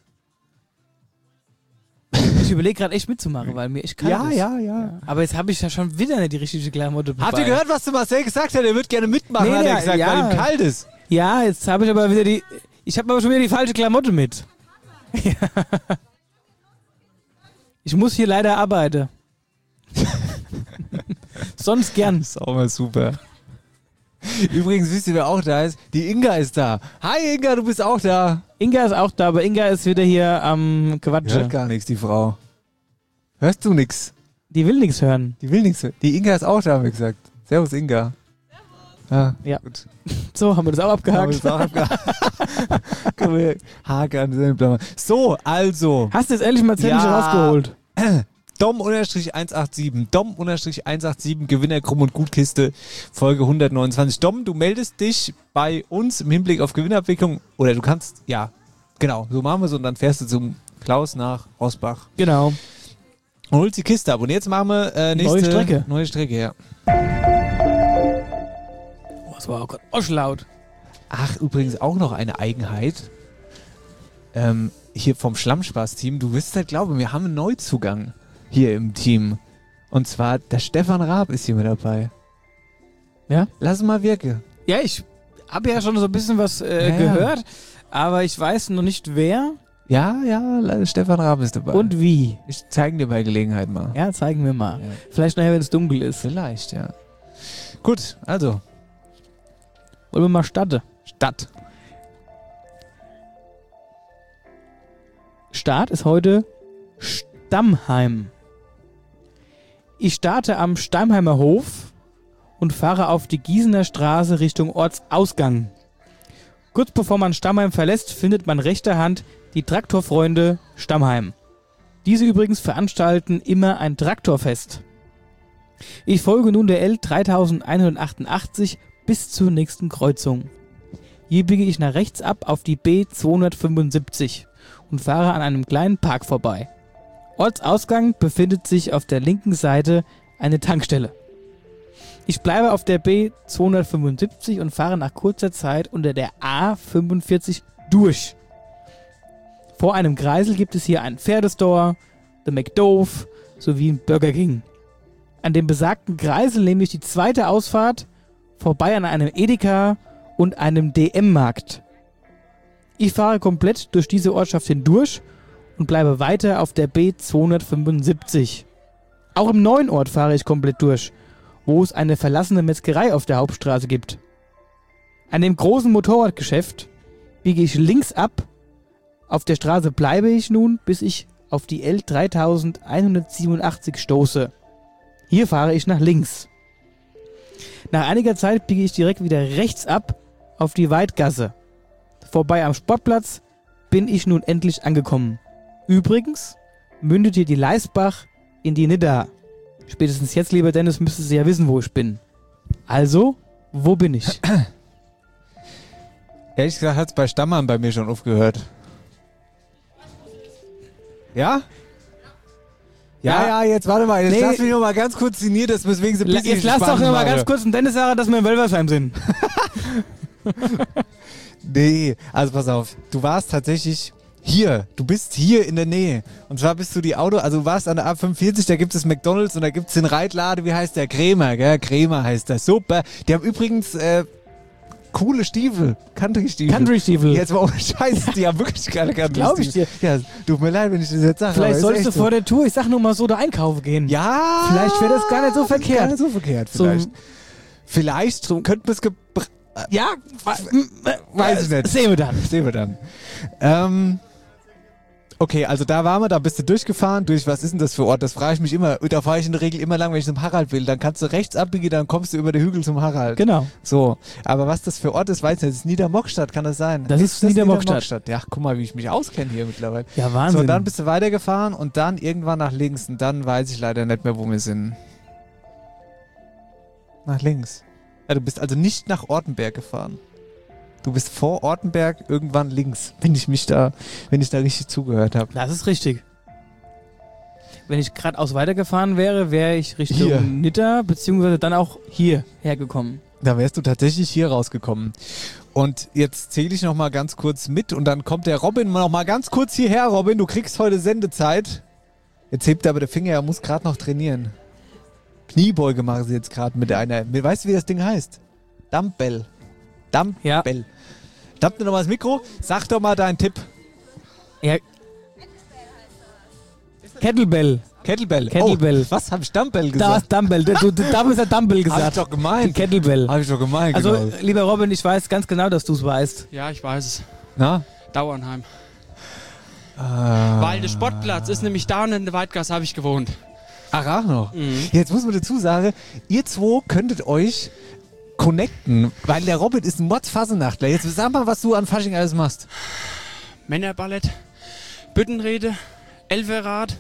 Ich überlege gerade echt mitzumachen, weil mir echt kalt Ja, ist. ja, ja. Aber jetzt habe ich ja schon wieder nicht die richtige Klamotte dabei. Habt ihr gehört, was der Marcel gesagt hat? Er wird gerne mitmachen, Nee, hat er der- gesagt, ja. weil ihm kalt ist. Ja, jetzt habe ich aber wieder die... Ich habe aber schon wieder die falsche Klamotte mit. Ja. Ich muss hier leider arbeiten. Sonst gern. Das ist auch mal super. Übrigens, wisst ihr, wer auch da ist? Die Inga ist da. Hi Inga, du bist auch da. Inga ist auch da, aber Inga ist wieder hier am Quatschen. Hört gar nichts, die Frau. Hörst du nix? Die will nichts hören. Die will nichts hören. Die Inga ist auch da, haben wir gesagt. Servus Inga. Ja, Ja. gut. So, haben wir das auch abgehakt. Haben wir das auch abgehakt. Komm her. Haken. So, also. Hast du jetzt endlich mal Zettel Ja. rausgeholt? Dom eins acht sieben. Dom eins acht sieben. Gewinner Krumm und Gutkiste. Folge hundertneunundzwanzig. Dom, du meldest dich bei uns im Hinblick auf Gewinnabwicklung. Oder du kannst, ja, genau, so machen wir es und dann fährst du zum Klaus nach Rosbach. Genau. Und holst die Kiste ab. Und jetzt machen wir äh, nächste Neue Strecke. Neue Strecke, ja. Oh, das war auch gerade laut. Ach, übrigens auch noch eine Eigenheit. Ähm, hier vom Schlammspaß-Team. Du wirst halt glauben, wir haben einen Neuzugang hier im Team. Und zwar der Stefan Raab ist hier mit dabei. Ja? Lass mal wirken. Ja, ich habe ja schon so ein bisschen was äh, Ja. gehört, aber ich weiß noch nicht wer Ja, ja, leider Stefan Raab ist dabei. und wie. ich zeige dir bei Gelegenheit mal. Ja, zeigen wir mal. Ja. Vielleicht nachher, wenn es dunkel ist. Vielleicht, ja. Gut, also, Wollen wir mal starten? Stadt. Start ist heute Stammheim. Ich starte am Stammheimer Hof und fahre auf die Gießener Straße Richtung Ortsausgang. Kurz bevor man Stammheim verlässt, findet man rechter Hand die Traktorfreunde Stammheim. Diese übrigens veranstalten immer ein Traktorfest. Ich folge nun der L dreitausendeinhundertachtundachtzig bis zur nächsten Kreuzung. Hier biege ich nach rechts ab auf die B zweihundertfünfundsiebzig und fahre an einem kleinen Park vorbei. Ortsausgang befindet sich auf der linken Seite eine Tankstelle. Ich bleibe auf der B zweihundertfünfundsiebzig und fahre nach kurzer Zeit unter der A fünfundvierzig durch. Vor einem Kreisel gibt es hier einen Pferdestore, The McDove sowie ein Burger King. An dem besagten Kreisel nehme ich die zweite Ausfahrt vorbei an einem Edeka und einem D M-Markt. Ich fahre komplett durch diese Ortschaft hindurch und bleibe weiter auf der B zweihundertfünfundsiebzig. Auch im neuen Ort fahre ich komplett durch, wo es eine verlassene Metzgerei auf der Hauptstraße gibt. An dem großen Motorradgeschäft biege ich links ab. Auf der Straße bleibe ich nun, bis ich auf die L dreitausendeinhundertsiebenundachtzig stoße. Hier fahre ich nach links. Nach einiger Zeit biege ich direkt wieder rechts ab auf die Weidgasse. Vorbei am Sportplatz bin ich nun endlich angekommen. Übrigens mündet hier die Leisbach in die Nidda. Spätestens jetzt, lieber Dennis, müsstest du ja wissen, wo ich bin. Also, wo bin ich? Ehrlich gesagt hat es bei Stammheim bei mir schon aufgehört. Ja? Ja, ja, jetzt warte mal, jetzt Nee. lass mich noch mal ganz kurz signieren, das weswegen sie ein La- bisschen Jetzt lass doch spannend noch mal mache. ganz kurz den Dennis sagen, dass wir in Wölversheim sind. Nee, also pass auf, du warst tatsächlich hier, du bist hier in der Nähe. Und zwar bist du die Auto, also du warst an der A fünfundvierzig, da gibt es McDonalds und da gibt es den Reitlade, wie heißt der? Krämer, gell? Krämer heißt der, super. Die haben übrigens äh, coole Stiefel, Country-Stiefel. Country-Stiefel. Jetzt mal ohne Scheiß, die haben wirklich geile Glaub ich Country-Stiefel. Ja, tut mir leid, wenn ich das jetzt sage. Vielleicht aber solltest ist du echt vor der Tour, ich sag nur mal so, da einkaufen gehen. Ja! Vielleicht wäre das gar nicht so verkehrt. Gar nicht so verkehrt, So- vielleicht. Vielleicht könnten wir es gebr... Ja, Weiß ich nicht. Sehen wir dann. Sehen wir dann. Ähm, okay, also da waren wir, da bist du durchgefahren. Durch was ist denn das für Ort? Das frage ich mich immer. Da fahre ich in der Regel immer lang, wenn ich zum Harald will. Dann kannst du rechts abbiegen, dann kommst du über den Hügel zum Harald. Genau. So, aber was das für Ort ist, weiß ich nicht. Das ist Niedermockstadt, kann das sein? Das ist Niedermockstadt. Ja, guck mal, wie ich mich auskenne hier mittlerweile. Ja, Wahnsinn. So, und dann bist du weitergefahren und dann irgendwann nach links. Und dann weiß ich leider nicht mehr, wo wir sind. Nach links. Ja, du bist also nicht nach Ortenberg gefahren. Du bist vor Ortenberg irgendwann links, wenn ich mich da, wenn ich da richtig zugehört habe. Das ist richtig. wenn ich geradeaus weitergefahren wäre, wäre ich Richtung Hier. Nidda, beziehungsweise dann auch hier hergekommen. Da wärst du tatsächlich hier rausgekommen. Und jetzt zähle ich noch mal ganz kurz mit und dann kommt der Robin noch mal ganz kurz hierher. Robin, du kriegst heute Sendezeit. Jetzt hebt er aber der Finger, er muss gerade noch trainieren. Kniebeuge machen sie jetzt gerade mit einer. Weißt du, wie das Ding heißt? Dumbbell. Dumbbell. Ja. Dampf dir noch mal das Mikro. Sag doch mal deinen Tipp. Ja. Kettlebell. Kettlebell. Kettlebell. Oh, was habe ich Dumbbell Da gesagt? ist Dumbbell. Du, du, da ist der Dumbbell gesagt. Hab ich doch gemeint. Die Kettlebell. Habe ich doch gemeint, Also, genau. lieber Robin, ich weiß ganz genau, dass du es weißt. Ja, ich weiß es. Na? Dauernheim. Ah. Weil der Sportplatz ist nämlich da und in der Weidgasse habe ich gewohnt. Ach, auch noch. Mhm. Jetzt muss man dazu sagen, ihr zwei könntet euch connecten, weil der Robin ist ein Mordsfasenachtler. Jetzt sag mal, was du an Fasching alles machst. Männerballett, Büttenrede, Elferrad.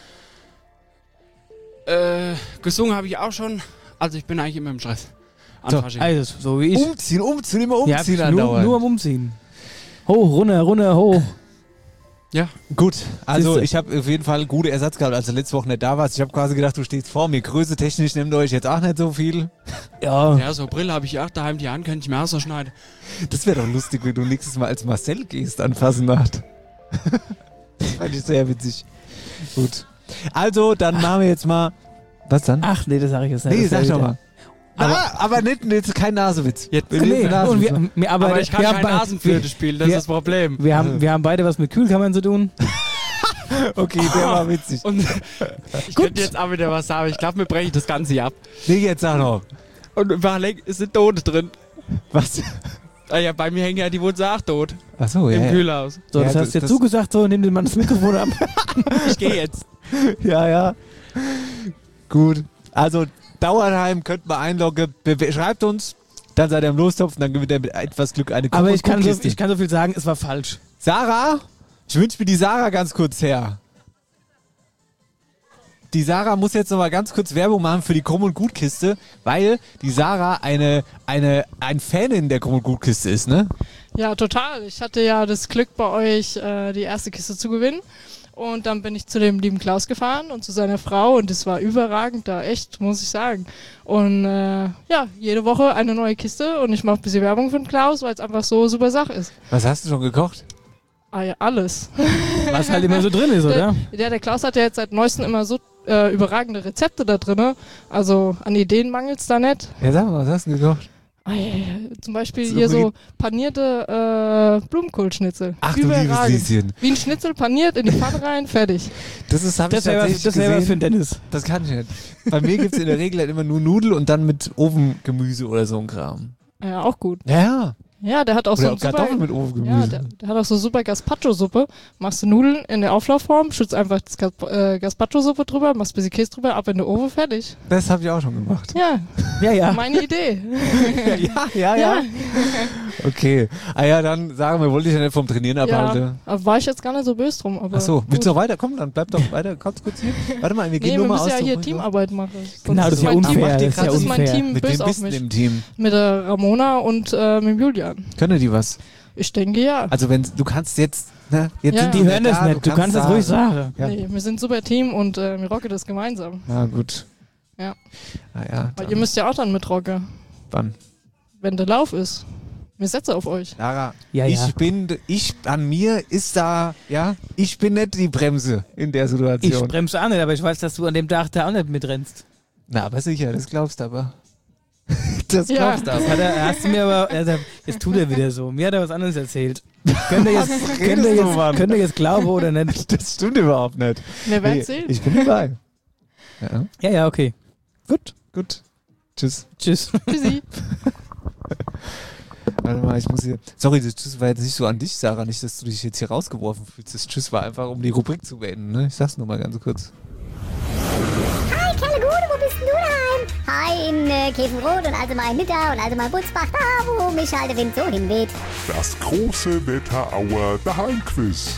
Äh, gesungen habe ich auch schon. Also ich bin eigentlich immer im Stress. An So, Fasching. Also, so wie ich. Umziehen, umziehen, immer umziehen ja, nur, andauernd. nur am Umziehen. Hoch, runter, runter, hoch. Ja. Gut, also Siehste. ich habe auf jeden Fall einen guten Ersatz gehabt, als du letzte Woche nicht da warst. Ich habe quasi gedacht, du stehst vor mir. Größe technisch nimmt euch jetzt auch nicht so viel. Ja. Ja, so Brille habe ich auch daheim, die Hand könnte ich mir auch so schneiden. Das wäre doch lustig, wenn du nächstes Mal als Marcel gehst an Fasenacht. Das fand ich sehr witzig. Gut. Also, dann machen wir jetzt mal... Was dann? Ach, nee, das sage ich jetzt nicht. Nee, Das sag sag doch ich mal. Aber, aber nicht, nicht kein Nasewitz. Jetzt, Wir Nee, nehmen und Nasenwitz. wir, wir, aber, aber ich kann wir haben kein bei- Nasenflöte spielen, das wir- ist das Problem. Wir haben, wir haben beide was mit Kühlkammern zu tun. Okay, der war witzig. Und ich könnte jetzt auch wieder was sagen, ich glaube, wir brechen das Ganze hier ab. Nee, jetzt sag noch. Und überleg, ist eine Tote drin. Was? Ah ja, bei mir hängen ja die Wurzeln auch tot. Achso, Im ja. ja. Kühlhaus. So, Ja, das das- hast du jetzt das- zugesagt, so, nimm den Mann das Mikrofon ab. Ich gehe jetzt. Ja, ja. Gut. Also, Dauerheim könnt man einloggen. Be be schreibt uns, dann seid ihr im Lostopf und dann gewinnt ihr mit etwas Glück eine Aber ich kann, so, Kiste. ich kann so viel sagen, es war falsch. Sarah? Ich wünsche mir die Sarah ganz kurz her. Die Sarah muss jetzt noch mal ganz kurz Werbung machen für die Krumm- und Gut-Kiste, weil die Sarah eine, eine, ein Fanin der Krumm- und Gut-Kiste ist, ne? Ja, total. Ich hatte ja das Glück, bei euch äh, die erste Kiste zu gewinnen. Und dann bin ich zu dem lieben Klaus gefahren und zu seiner Frau und es war überragend da, echt, muss ich sagen. Und äh, ja, jede Woche eine neue Kiste und ich mache ein bisschen Werbung für den Klaus, weil es einfach so super Sache ist. Was hast du schon gekocht? Ah ja, alles. Was halt immer so drin ist, oder? Der, der Klaus hat ja jetzt seit neuestem immer so äh, überragende Rezepte da drin. Also an Ideen mangelt es da nicht. Ja, sag mal, was hast du gekocht? Ah, ja, ja. Zum Beispiel So hier wie- so panierte äh, Blumenkohlschnitzel. Ach du liebes Lieschen. Wie ein Schnitzel paniert in die Pfanne rein, fertig. Das ist, hab Das ich wäre was, tatsächlich das wär was für gesehen. den Dennis. Das kann ich nicht. Bei mir gibt es in der Regel halt immer nur Nudel und dann mit Ofengemüse oder so ein Kram. Ja, auch gut. Ja, ja. Ja, der hat auch Oder so auch ein super, Kartoffeln mit ja, Ofengemüse. der, der hat auch so super Gazpacho-Suppe. Machst du Nudeln in der Auflaufform, schützt einfach das Gas, äh, Gazpacho-Suppe drüber, machst ein bisschen Käse drüber, ab in den Ofen, fertig. Das habe ich auch schon gemacht. Ja, Ja, ja. meine Idee. ja, ja, ja. Okay. Ah ja, dann sagen wir, wollte ich ja nicht vom Trainieren abhalten. Ja, aber war ich jetzt gar nicht so böse drum. Aber Ach so, willst gut. du noch weiter? Komm, dann bleib doch weiter. Kommst kurz hier. Warte mal, wir gehen Nee, nur wir mal müssen aus. ja hier so- Teamarbeit machen. Sonst Genau, das ist ja mein Team- unfair. Das ist ja Sonst ist mein unfair. Team Mit wem böse auf bist du mich. im Team? Mit der Ramona und äh, mit dem Julian. Können die was? Ich denke ja. Also wenn du kannst jetzt, ne, jetzt Ja. sind Die die hören das da, nicht. Du kannst das ruhig sagen. Ja. Nee, wir sind ein super Team und äh, wir rocken das gemeinsam. Ja, gut. Ja. Ah, ja, Weil dann, ihr müsst ja auch dann mitrocken, wann? wenn der Lauf ist. Wir setzen auf euch. Lara, Ja, ich ja. bin, ich, an mir ist da, ja, ich bin nicht die Bremse in der Ich Situation. bremse auch nicht, aber ich weiß, dass du an dem Tag da auch nicht mitrennst. Na, aber sicher, das glaubst du aber. Das Ja. glaubst du Das aber. hat er, hast du mir aber, also, jetzt tut er wieder so. Mir hat er was anderes erzählt. Könnt ihr jetzt, Was könnt redest ihr du, jetzt, Mann? könnt ihr jetzt glauben oder nicht? Das stimmt überhaupt nicht. Wir werden Nee, sehen. ich bin dabei. Ja. Ja, ja, okay. Gut, gut. Tschüss. Tschüss. Tschüssi. Warte mal, ich muss hier. Sorry, das Tschüss war jetzt nicht so an dich, Sarah. Nicht, dass du dich jetzt hier rausgeworfen fühlst. Das Tschüss war einfach, um die Rubrik zu beenden. Ne? Ich sag's nur mal ganz kurz. Hi, Kerlegude, wo bist denn du daheim? Hi, in äh, Käfenrot und also mal in Nidda und also mal in Butzbach, da wo mich halt der Wind so hinweht. Das große Wetterauer Daheimquiz.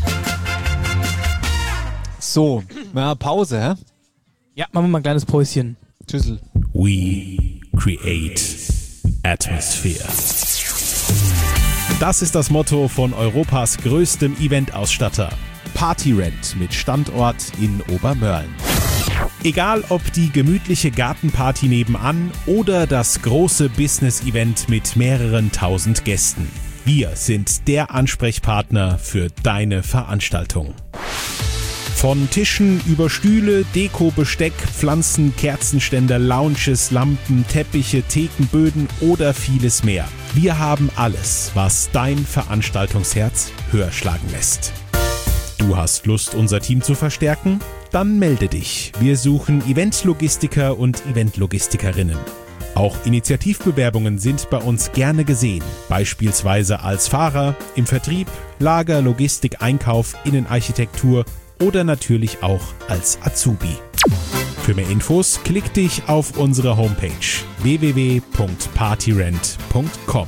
So, na, Pause, hä? Ja, machen wir mal ein kleines Päuschen. Tschüssel. We create atmosphere. Das ist das Motto von Europas größtem Eventausstatter. Partyrent mit Standort in Obermörlen. Egal ob die gemütliche Gartenparty nebenan oder das große Business-Event mit mehreren tausend Gästen. Wir sind der Ansprechpartner für deine Veranstaltung. Von Tischen über Stühle, Deko, Besteck, Pflanzen, Kerzenständer, Lounges, Lampen, Teppiche, Thekenböden oder vieles mehr. Wir haben alles, was dein Veranstaltungsherz höher schlagen lässt. Du hast Lust, unser Team zu verstärken? Dann melde dich. Wir suchen Eventlogistiker und Eventlogistikerinnen. Auch Initiativbewerbungen sind bei uns gerne gesehen, beispielsweise als Fahrer, im Vertrieb, Lager, Logistik, Einkauf, Innenarchitektur oder natürlich auch als Azubi. Für mehr Infos klick dich auf unsere Homepage w w w punkt partyrent punkt com.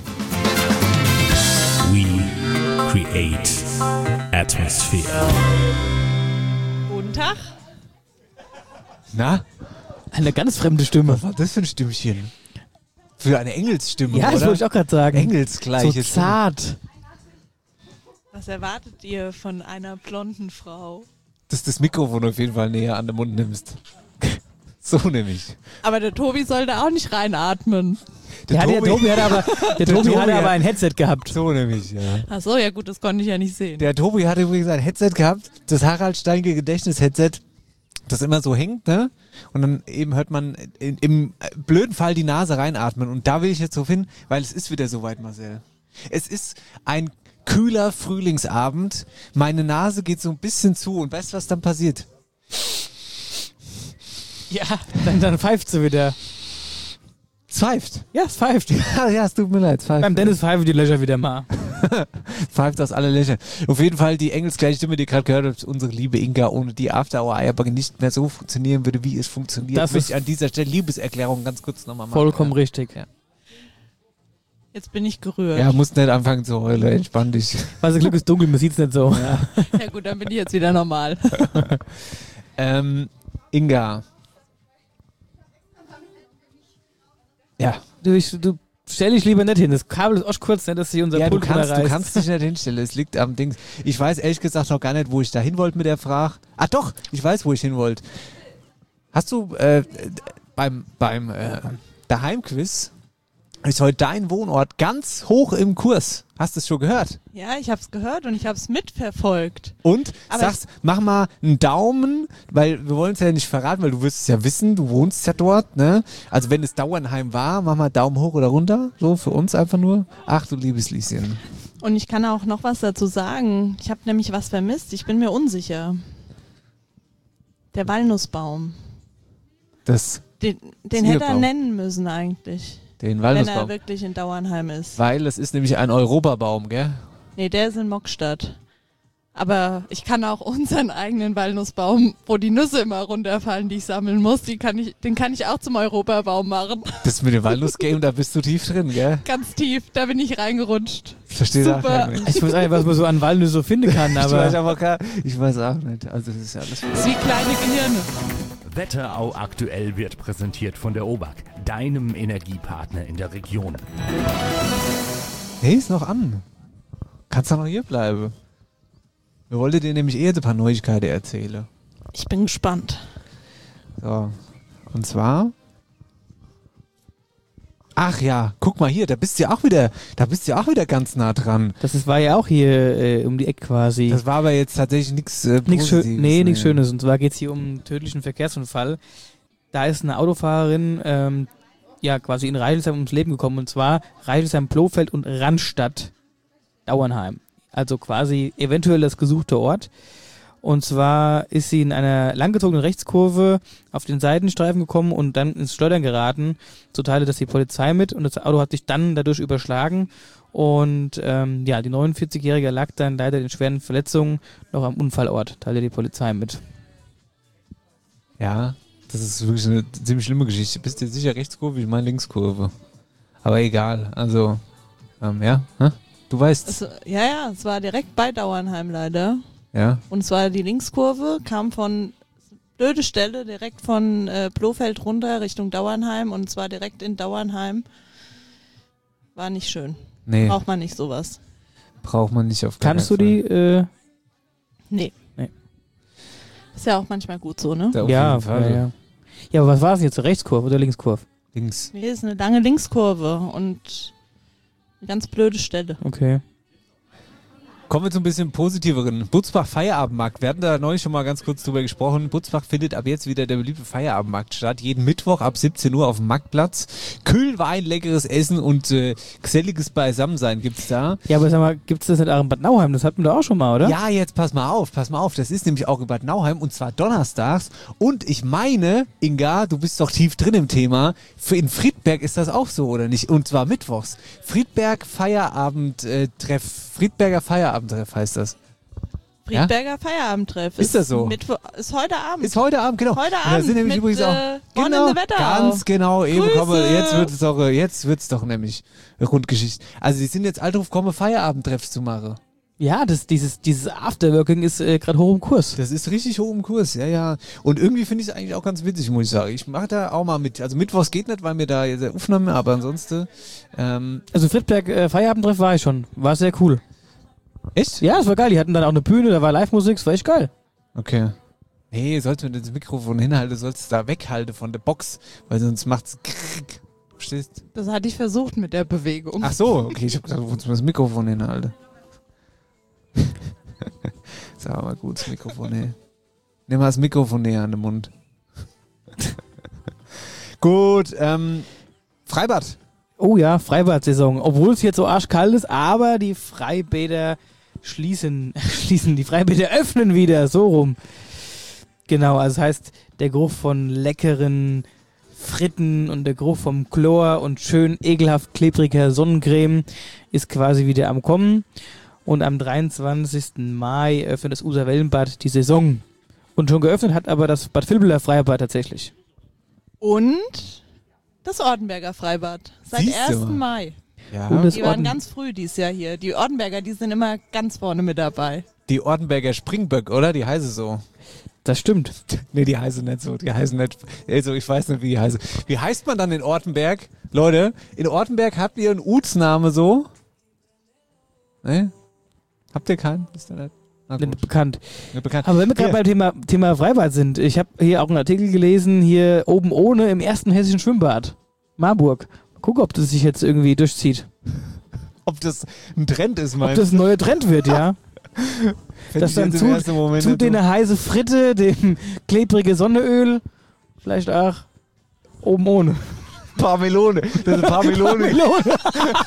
We create atmosphere. Guten Tag. Na? Eine ganz fremde Stimme. Was war das für ein Stimmchen? Für eine Engelsstimme, Ja, oder? das wollte ich auch gerade sagen. Engelsgleiche So zart. Was erwartet ihr von einer blonden Frau? Dass du das Mikrofon auf jeden Fall näher an den Mund nimmst. So nämlich. Aber der Tobi sollte auch nicht reinatmen. Der, ja, der Tobi hatte aber, der Tobi Tobi hatte hat- aber ein Headset gehabt. So nämlich, ja. Ach so, ja gut, das konnte ich ja nicht sehen. Der Tobi hatte übrigens ein Headset gehabt, das Harald Steinke Gedächtnis-Headset, das immer so hängt, ne? Und dann eben hört man in, im blöden Fall die Nase reinatmen. Und da will ich jetzt so hin, weil es ist wieder soweit, Marcel. Es ist ein kühler Frühlingsabend. Meine Nase geht so ein bisschen zu. Und weißt du, was dann passiert? Ja, dann, dann pfeift sie wieder. Es pfeift. Ja, es pfeift. Ja, ja, es tut mir leid. Es pfeift. Beim Dennis pfeifen die Löcher wieder mal. Pfeift aus aller Löcher. Auf jeden Fall die engelsgleiche Stimme, die ihr gerade gehört habt, unsere liebe Inga, ohne die After Hour Eierbacke nicht mehr so funktionieren würde, wie es funktioniert. Das möchte ich ist an dieser Stelle Liebeserklärung ganz kurz nochmal machen. Vollkommen ja. richtig. Ja. Jetzt bin ich gerührt. Ja, muss nicht anfangen zu heulen, entspann dich. Was Glück ist dunkel, man sieht's nicht so. Ja. Ja gut, dann bin ich jetzt wieder normal. ähm, Inga. Ja. Du, ich, du stell dich lieber nicht hin. Das Kabel ist auch kurz, nicht, dass sich unser Ja, du Pult kannst, du runterreißt. kannst dich nicht hinstellen, es liegt am Ding. Ich weiß ehrlich gesagt noch gar nicht, wo ich da hin wollte mit der Frage. Ah doch, ich weiß, wo ich hin wollte. Hast du äh, beim, beim äh, Daheimquiz ist heute dein Wohnort ganz hoch im Kurs. Hast du es schon gehört? Ja, ich hab's gehört und ich hab's mitverfolgt. Und Aber sagst, mach mal einen Daumen, weil wir wollen es ja nicht verraten, weil du wirst es ja wissen, du wohnst ja dort, ne? Also wenn es Dauernheim war, mach mal Daumen hoch oder runter, so für uns einfach nur. Ach du liebes Lieschen. Und ich kann auch noch was dazu sagen. Ich habe nämlich was vermisst. Ich bin mir unsicher. Der Walnussbaum. Das, Den, den hätte er Zierbaum. nennen müssen eigentlich. den Wenn er Walnussbaum. wirklich in Dauernheim ist. Weil es ist nämlich ein Europabaum, gell? Nee, der ist in Mockstadt. Aber ich kann auch unseren eigenen Walnussbaum, wo die Nüsse immer runterfallen, die ich sammeln muss, die kann ich, den kann ich auch zum Europabaum machen. Das mit dem Walnuss-Game, da bist du tief drin, gell? Ganz tief, da bin ich reingerutscht. Ich verstehe das auch Super. nicht. Ich weiß nicht, was man so an Walnüsse so finden kann, Ich aber weiß aber gar, ich weiß auch nicht. Also das ist ja alles. Das ist wie kleine Gehirne. Wetterau aktuell wird präsentiert von der O B A K, deinem Energiepartner in der Region. Hey, ist noch an. Kannst doch noch hier bleiben. Wir wollten dir nämlich eher ein paar Neuigkeiten erzählen. Ich bin gespannt. So. Und zwar. Ach ja, guck mal hier, da bist du ja auch wieder, da bist du ja auch wieder ganz nah dran. das ist, war ja auch hier äh, um die Ecke quasi. Das war aber jetzt tatsächlich nichts äh, Nichts schön, Positives. nee, nichts Schönes. Und zwar geht es hier um einen tödlichen Verkehrsunfall. Da ist eine Autofahrerin ähm, ja quasi in Reichelsheim ums Leben gekommen. Und zwar Reichelsheim, Blofeld und Randstadt Dauernheim. Also quasi eventuell das gesuchte Ort. Und zwar ist sie in einer langgezogenen Rechtskurve auf den Seitenstreifen gekommen und dann ins Schleudern geraten. So teilte das die Polizei mit und das Auto hat sich dann dadurch überschlagen. Und ähm, ja, die neunundvierzigjährige lag dann leider in schweren Verletzungen noch am Unfallort, teilte die Polizei mit. Ja, das ist wirklich eine ziemlich schlimme Geschichte. Bist du sicher Rechtskurve? Ich meine Linkskurve. Aber egal, also, ähm, ja, hä? Du weißt. Es, ja, ja, es war direkt bei Dauernheim leider. Ja. Und es war die Linkskurve, kam von, blöde Stelle, direkt von äh, Blofeld runter Richtung Dauernheim und zwar direkt in Dauernheim. War nicht schön. Nee. Braucht man nicht sowas. Braucht man nicht auf gar Kannst du keinen die? Äh, Nee. nee. Ist ja auch manchmal gut so, ne? Ja, auf Ja, jeden Fall. ja, ja. Ja, aber was war es jetzt? Rechtskurve oder Linkskurve? Links. Nee, ist eine lange Linkskurve und eine ganz blöde Stelle. Okay. Kommen wir zu ein bisschen positiveren. Butzbach Feierabendmarkt. Wir hatten da neulich schon mal ganz kurz drüber gesprochen. Butzbach findet ab jetzt wieder der beliebte Feierabendmarkt statt. Jeden Mittwoch ab siebzehn Uhr auf dem Marktplatz. Kühlwein, leckeres Essen und äh, geselliges Beisammensein gibt's da. Ja, aber sag mal, gibt's das nicht auch in Bad Nauheim? Das hatten wir doch auch schon mal, oder? Ja, jetzt pass mal auf, pass mal auf. Das ist nämlich auch in Bad Nauheim und zwar donnerstags. Und ich meine, Inga, du bist doch tief drin im Thema. Für in Friedberg ist das auch so, oder nicht? Und zwar mittwochs. Friedberg Feierabendtreff. Friedberger Feierabendtreff heißt das. Friedberger ja? Feierabendtreff. Ist das so? Mittwo- ist heute Abend. Ist heute Abend, genau. Heute Und Abend. da sind nämlich mit, übrigens auch äh, Born genau, in the Wetterau. ganz genau. Eben Grüße. komme, jetzt wird es doch, jetzt wird's doch nämlich Rundgeschichte. Also die sind jetzt alt drauf gekommen, Feierabendtreffs zu machen. Ja, das, dieses, dieses Afterworking ist äh, gerade hoch im Kurs. Das ist richtig hoch im Kurs, ja, ja. Und irgendwie finde ich es eigentlich auch ganz witzig, muss ich sagen. Ich mache da auch mal mit. Also Mittwochs geht nicht, weil mir da jetzt der Aufnahme, aber ansonsten. Ähm, Also Friedberg äh, Feierabendtreff war ich schon. War sehr cool. Echt? Ja, es war geil. Die hatten dann auch eine Bühne, da war Live-Musik, das war echt geil. Okay. Nee, sollte man das Mikrofon hinhalten, sollst du es da weghalten von der Box, weil sonst macht's krrrk. Verstehst? Das hatte ich versucht mit der Bewegung. Ach so, okay, ich hab gedacht, wo man das Mikrofon hinhalte. Sag mal gut, das Mikrofon her. Nimm mal das Mikrofon näher an den Mund. Gut, ähm, Freibad. Oh ja, Freibad-Saison. Obwohl es jetzt so arschkalt ist, aber die Freibäder schließen, schließen, die Freibäder öffnen wieder, so rum. Genau, also das heißt, der Geruch von leckeren Fritten und der Geruch vom Chlor und schön ekelhaft klebriger Sonnencreme ist quasi wieder am Kommen. Und am dreiundzwanzigsten Mai öffnet das User-Wellenbad die Saison. Und schon geöffnet hat aber das Bad Vilbeler Freibad tatsächlich. Und das Ortenberger Freibad. Seit Siehst du ersten Mai. Ja. Und das Die waren Orden- ganz früh dieses Jahr hier. Die Ortenberger, die sind immer ganz vorne mit dabei. Die Ortenberger Springböck, oder? Die heißen so. Das stimmt. Nee, die heißen nicht so. Die heißen nicht. Also, ich weiß nicht, wie die heißen. Wie heißt man dann in Ortenberg? Leute, in Ortenberg habt ihr einen Utsname so? Ne? Habt ihr keinen? Ist der nicht? Na gut. Nicht bekannt. Nicht bekannt. Aber wenn wir gerade Hier. beim Thema, Thema Freibad sind, ich habe hier auch einen Artikel gelesen, hier oben ohne im ersten hessischen Schwimmbad. Marburg. Guck, ob das sich jetzt irgendwie durchzieht. Ob das ein Trend ist, Ob meinst das ein neuer Trend wird, ja. Fänd Dass ich dann jetzt im zu, ersten Moment zu nicht so. den heiße Fritte, dem klebrige Sonneöl, vielleicht auch oben ohne. Parmelone. Das ist Parmelone. Melone.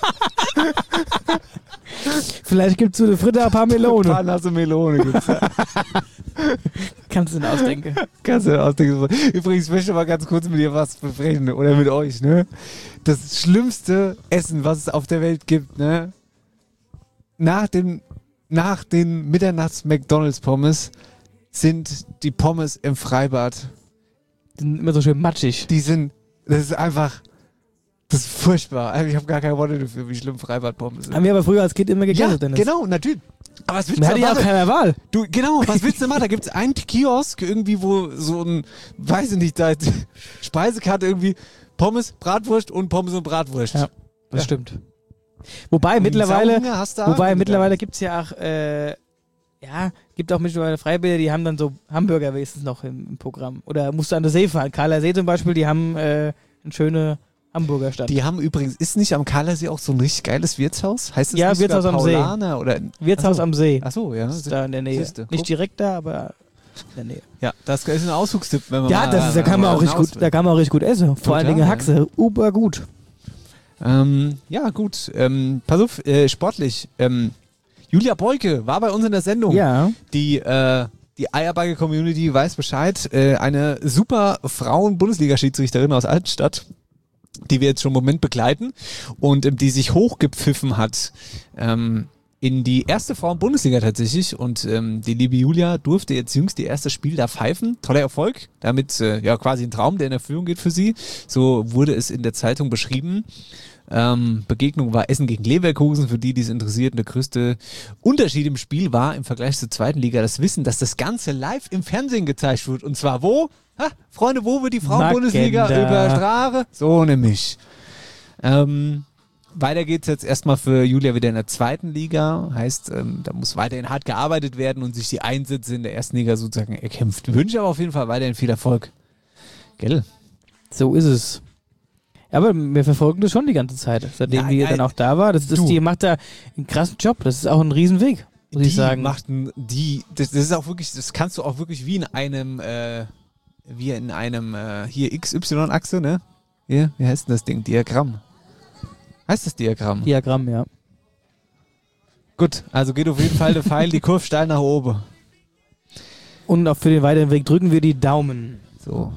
Vielleicht gibt es so eine Fritte ein paar Melone. Nasse Melone gibt's. Kannst du denn ausdenken? Kannst du dir ausdenken. Übrigens, ich möchte mal ganz kurz mit dir was besprechen, oder mit euch, ne? Das schlimmste Essen, was es auf der Welt gibt, ne? Nach dem, nach den Mitternachts-McDonalds-Pommes sind die Pommes im Freibad. Die sind immer so schön matschig. Die sind, das ist einfach, das ist furchtbar. Ich habe gar keine Worte dafür, wie schlimm Freibad-Pommes sind. Haben wir aber früher als Kind immer gegessen, Ja, Dennis. genau, natürlich. Aber was willst Man du hatte ja auch machen? keine Wahl. Du, genau, was willst du machen? Da gibt's einen Kiosk irgendwie, wo so ein, weiß ich nicht, da ist Speisekarte irgendwie Pommes, Bratwurst und Pommes und Bratwurst. Ja, das Ja. stimmt. Wobei Und mittlerweile, Sauhunger hast du auch wobei wieder. mittlerweile gibt's ja auch, äh, ja, gibt auch mittlerweile Freibäder, die haben dann so Hamburger wenigstens noch im, im Programm. Oder musst du an der See fahren. Kahler See zum Beispiel, die haben äh, eine schöne Hamburger Stadt. Die haben übrigens, ist nicht am Kahlersee auch so ein richtig geiles Wirtshaus? Heißt es Ja, nicht Wirtshaus sogar am See. Paulaner oder? Wirtshaus Achso. am See. Ach so, ja. Das ist da in der Nähe. Siehste, guck. Nicht direkt da, aber in der Nähe. Ja, das ist ein Ausflugstipp, wenn man Ja, mal, das ist, da kann man auch richtig hinaus gut, will. da kann man auch richtig gut essen. Vor allen Total, Dingen ja. Haxe, uber gut. Ähm, ja, gut. Ähm, pass auf, äh, sportlich. Ähm, Julia Beuke war bei uns in der Sendung. Ja. Die, äh, die Eierbagge-Community weiß Bescheid. Äh, eine super Frauen-Bundesliga-Schiedsrichterin aus Altenstadt, die wir jetzt schon einen Moment begleiten und ähm, die sich hochgepfiffen hat ähm, in die erste Frauen-Bundesliga tatsächlich. Und ähm, die liebe Julia durfte jetzt jüngst die erste Spiel da pfeifen. Toller Erfolg. Damit äh, ja quasi ein Traum, der in Erfüllung geht für sie. So wurde es in der Zeitung beschrieben. Ähm, Begegnung war Essen gegen Leverkusen, für die, die es interessiert. Der größte Unterschied im Spiel war im Vergleich zur zweiten Liga das Wissen, dass das Ganze live im Fernsehen gezeigt wird. Und zwar wo? Ha, Freunde, wo wird die Frauen-Bundesliga Magenta. übertragen? So nämlich. Ähm, weiter geht's jetzt erstmal für Julia wieder in der zweiten Liga. Heißt, ähm, da muss weiterhin hart gearbeitet werden und sich die Einsätze in der ersten Liga sozusagen erkämpft. Wünsche aber auf jeden Fall weiterhin viel Erfolg. Gell? So ist es. Ja, aber wir verfolgen das schon die ganze Zeit, seitdem Ja, die ja, dann auch da war. Das, das, du. die macht da einen krassen Job. Das ist auch ein Riesenweg, muss die ich sagen. Macht ein, die, das, das ist auch wirklich, das kannst du auch wirklich wie in einem, äh, wie in einem, äh, hier X Y-Achse, ne? Hier, wie heißt denn das Ding? Diagramm. Heißt das Diagramm? Diagramm, ja. Gut, also geht auf jeden Fall der Pfeil die Kurve steil nach oben. Und auch für den weiteren Weg drücken wir die Daumen. So.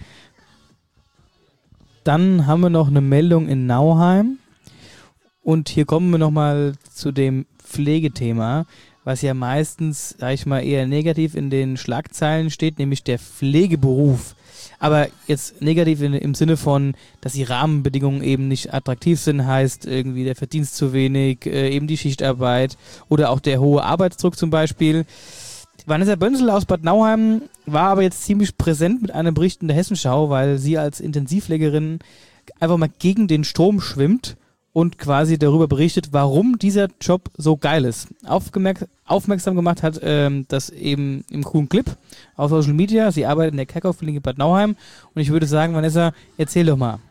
Dann haben wir noch eine Meldung in Nauheim. Und hier kommen wir nochmal zu dem Pflegethema, was ja meistens, sag ich mal, eher negativ in den Schlagzeilen steht, nämlich der Pflegeberuf. Aber jetzt negativ in, im Sinne von, dass die Rahmenbedingungen eben nicht attraktiv sind, heißt irgendwie der Verdienst zu wenig, äh, eben die Schichtarbeit oder auch der hohe Arbeitsdruck zum Beispiel. Vanessa Bönsel aus Bad Nauheim war aber jetzt ziemlich präsent mit einem Bericht in der Hessenschau, weil sie als Intensivpflegerin einfach mal gegen den Strom schwimmt und quasi darüber berichtet, warum dieser Job so geil ist. Aufgemerkt, aufmerksam gemacht hat ähm, das eben im coolen Clip auf Social Media. Sie arbeitet in der Kerkhoff-Klinik Bad Nauheim und ich würde sagen, Vanessa, erzähl doch mal.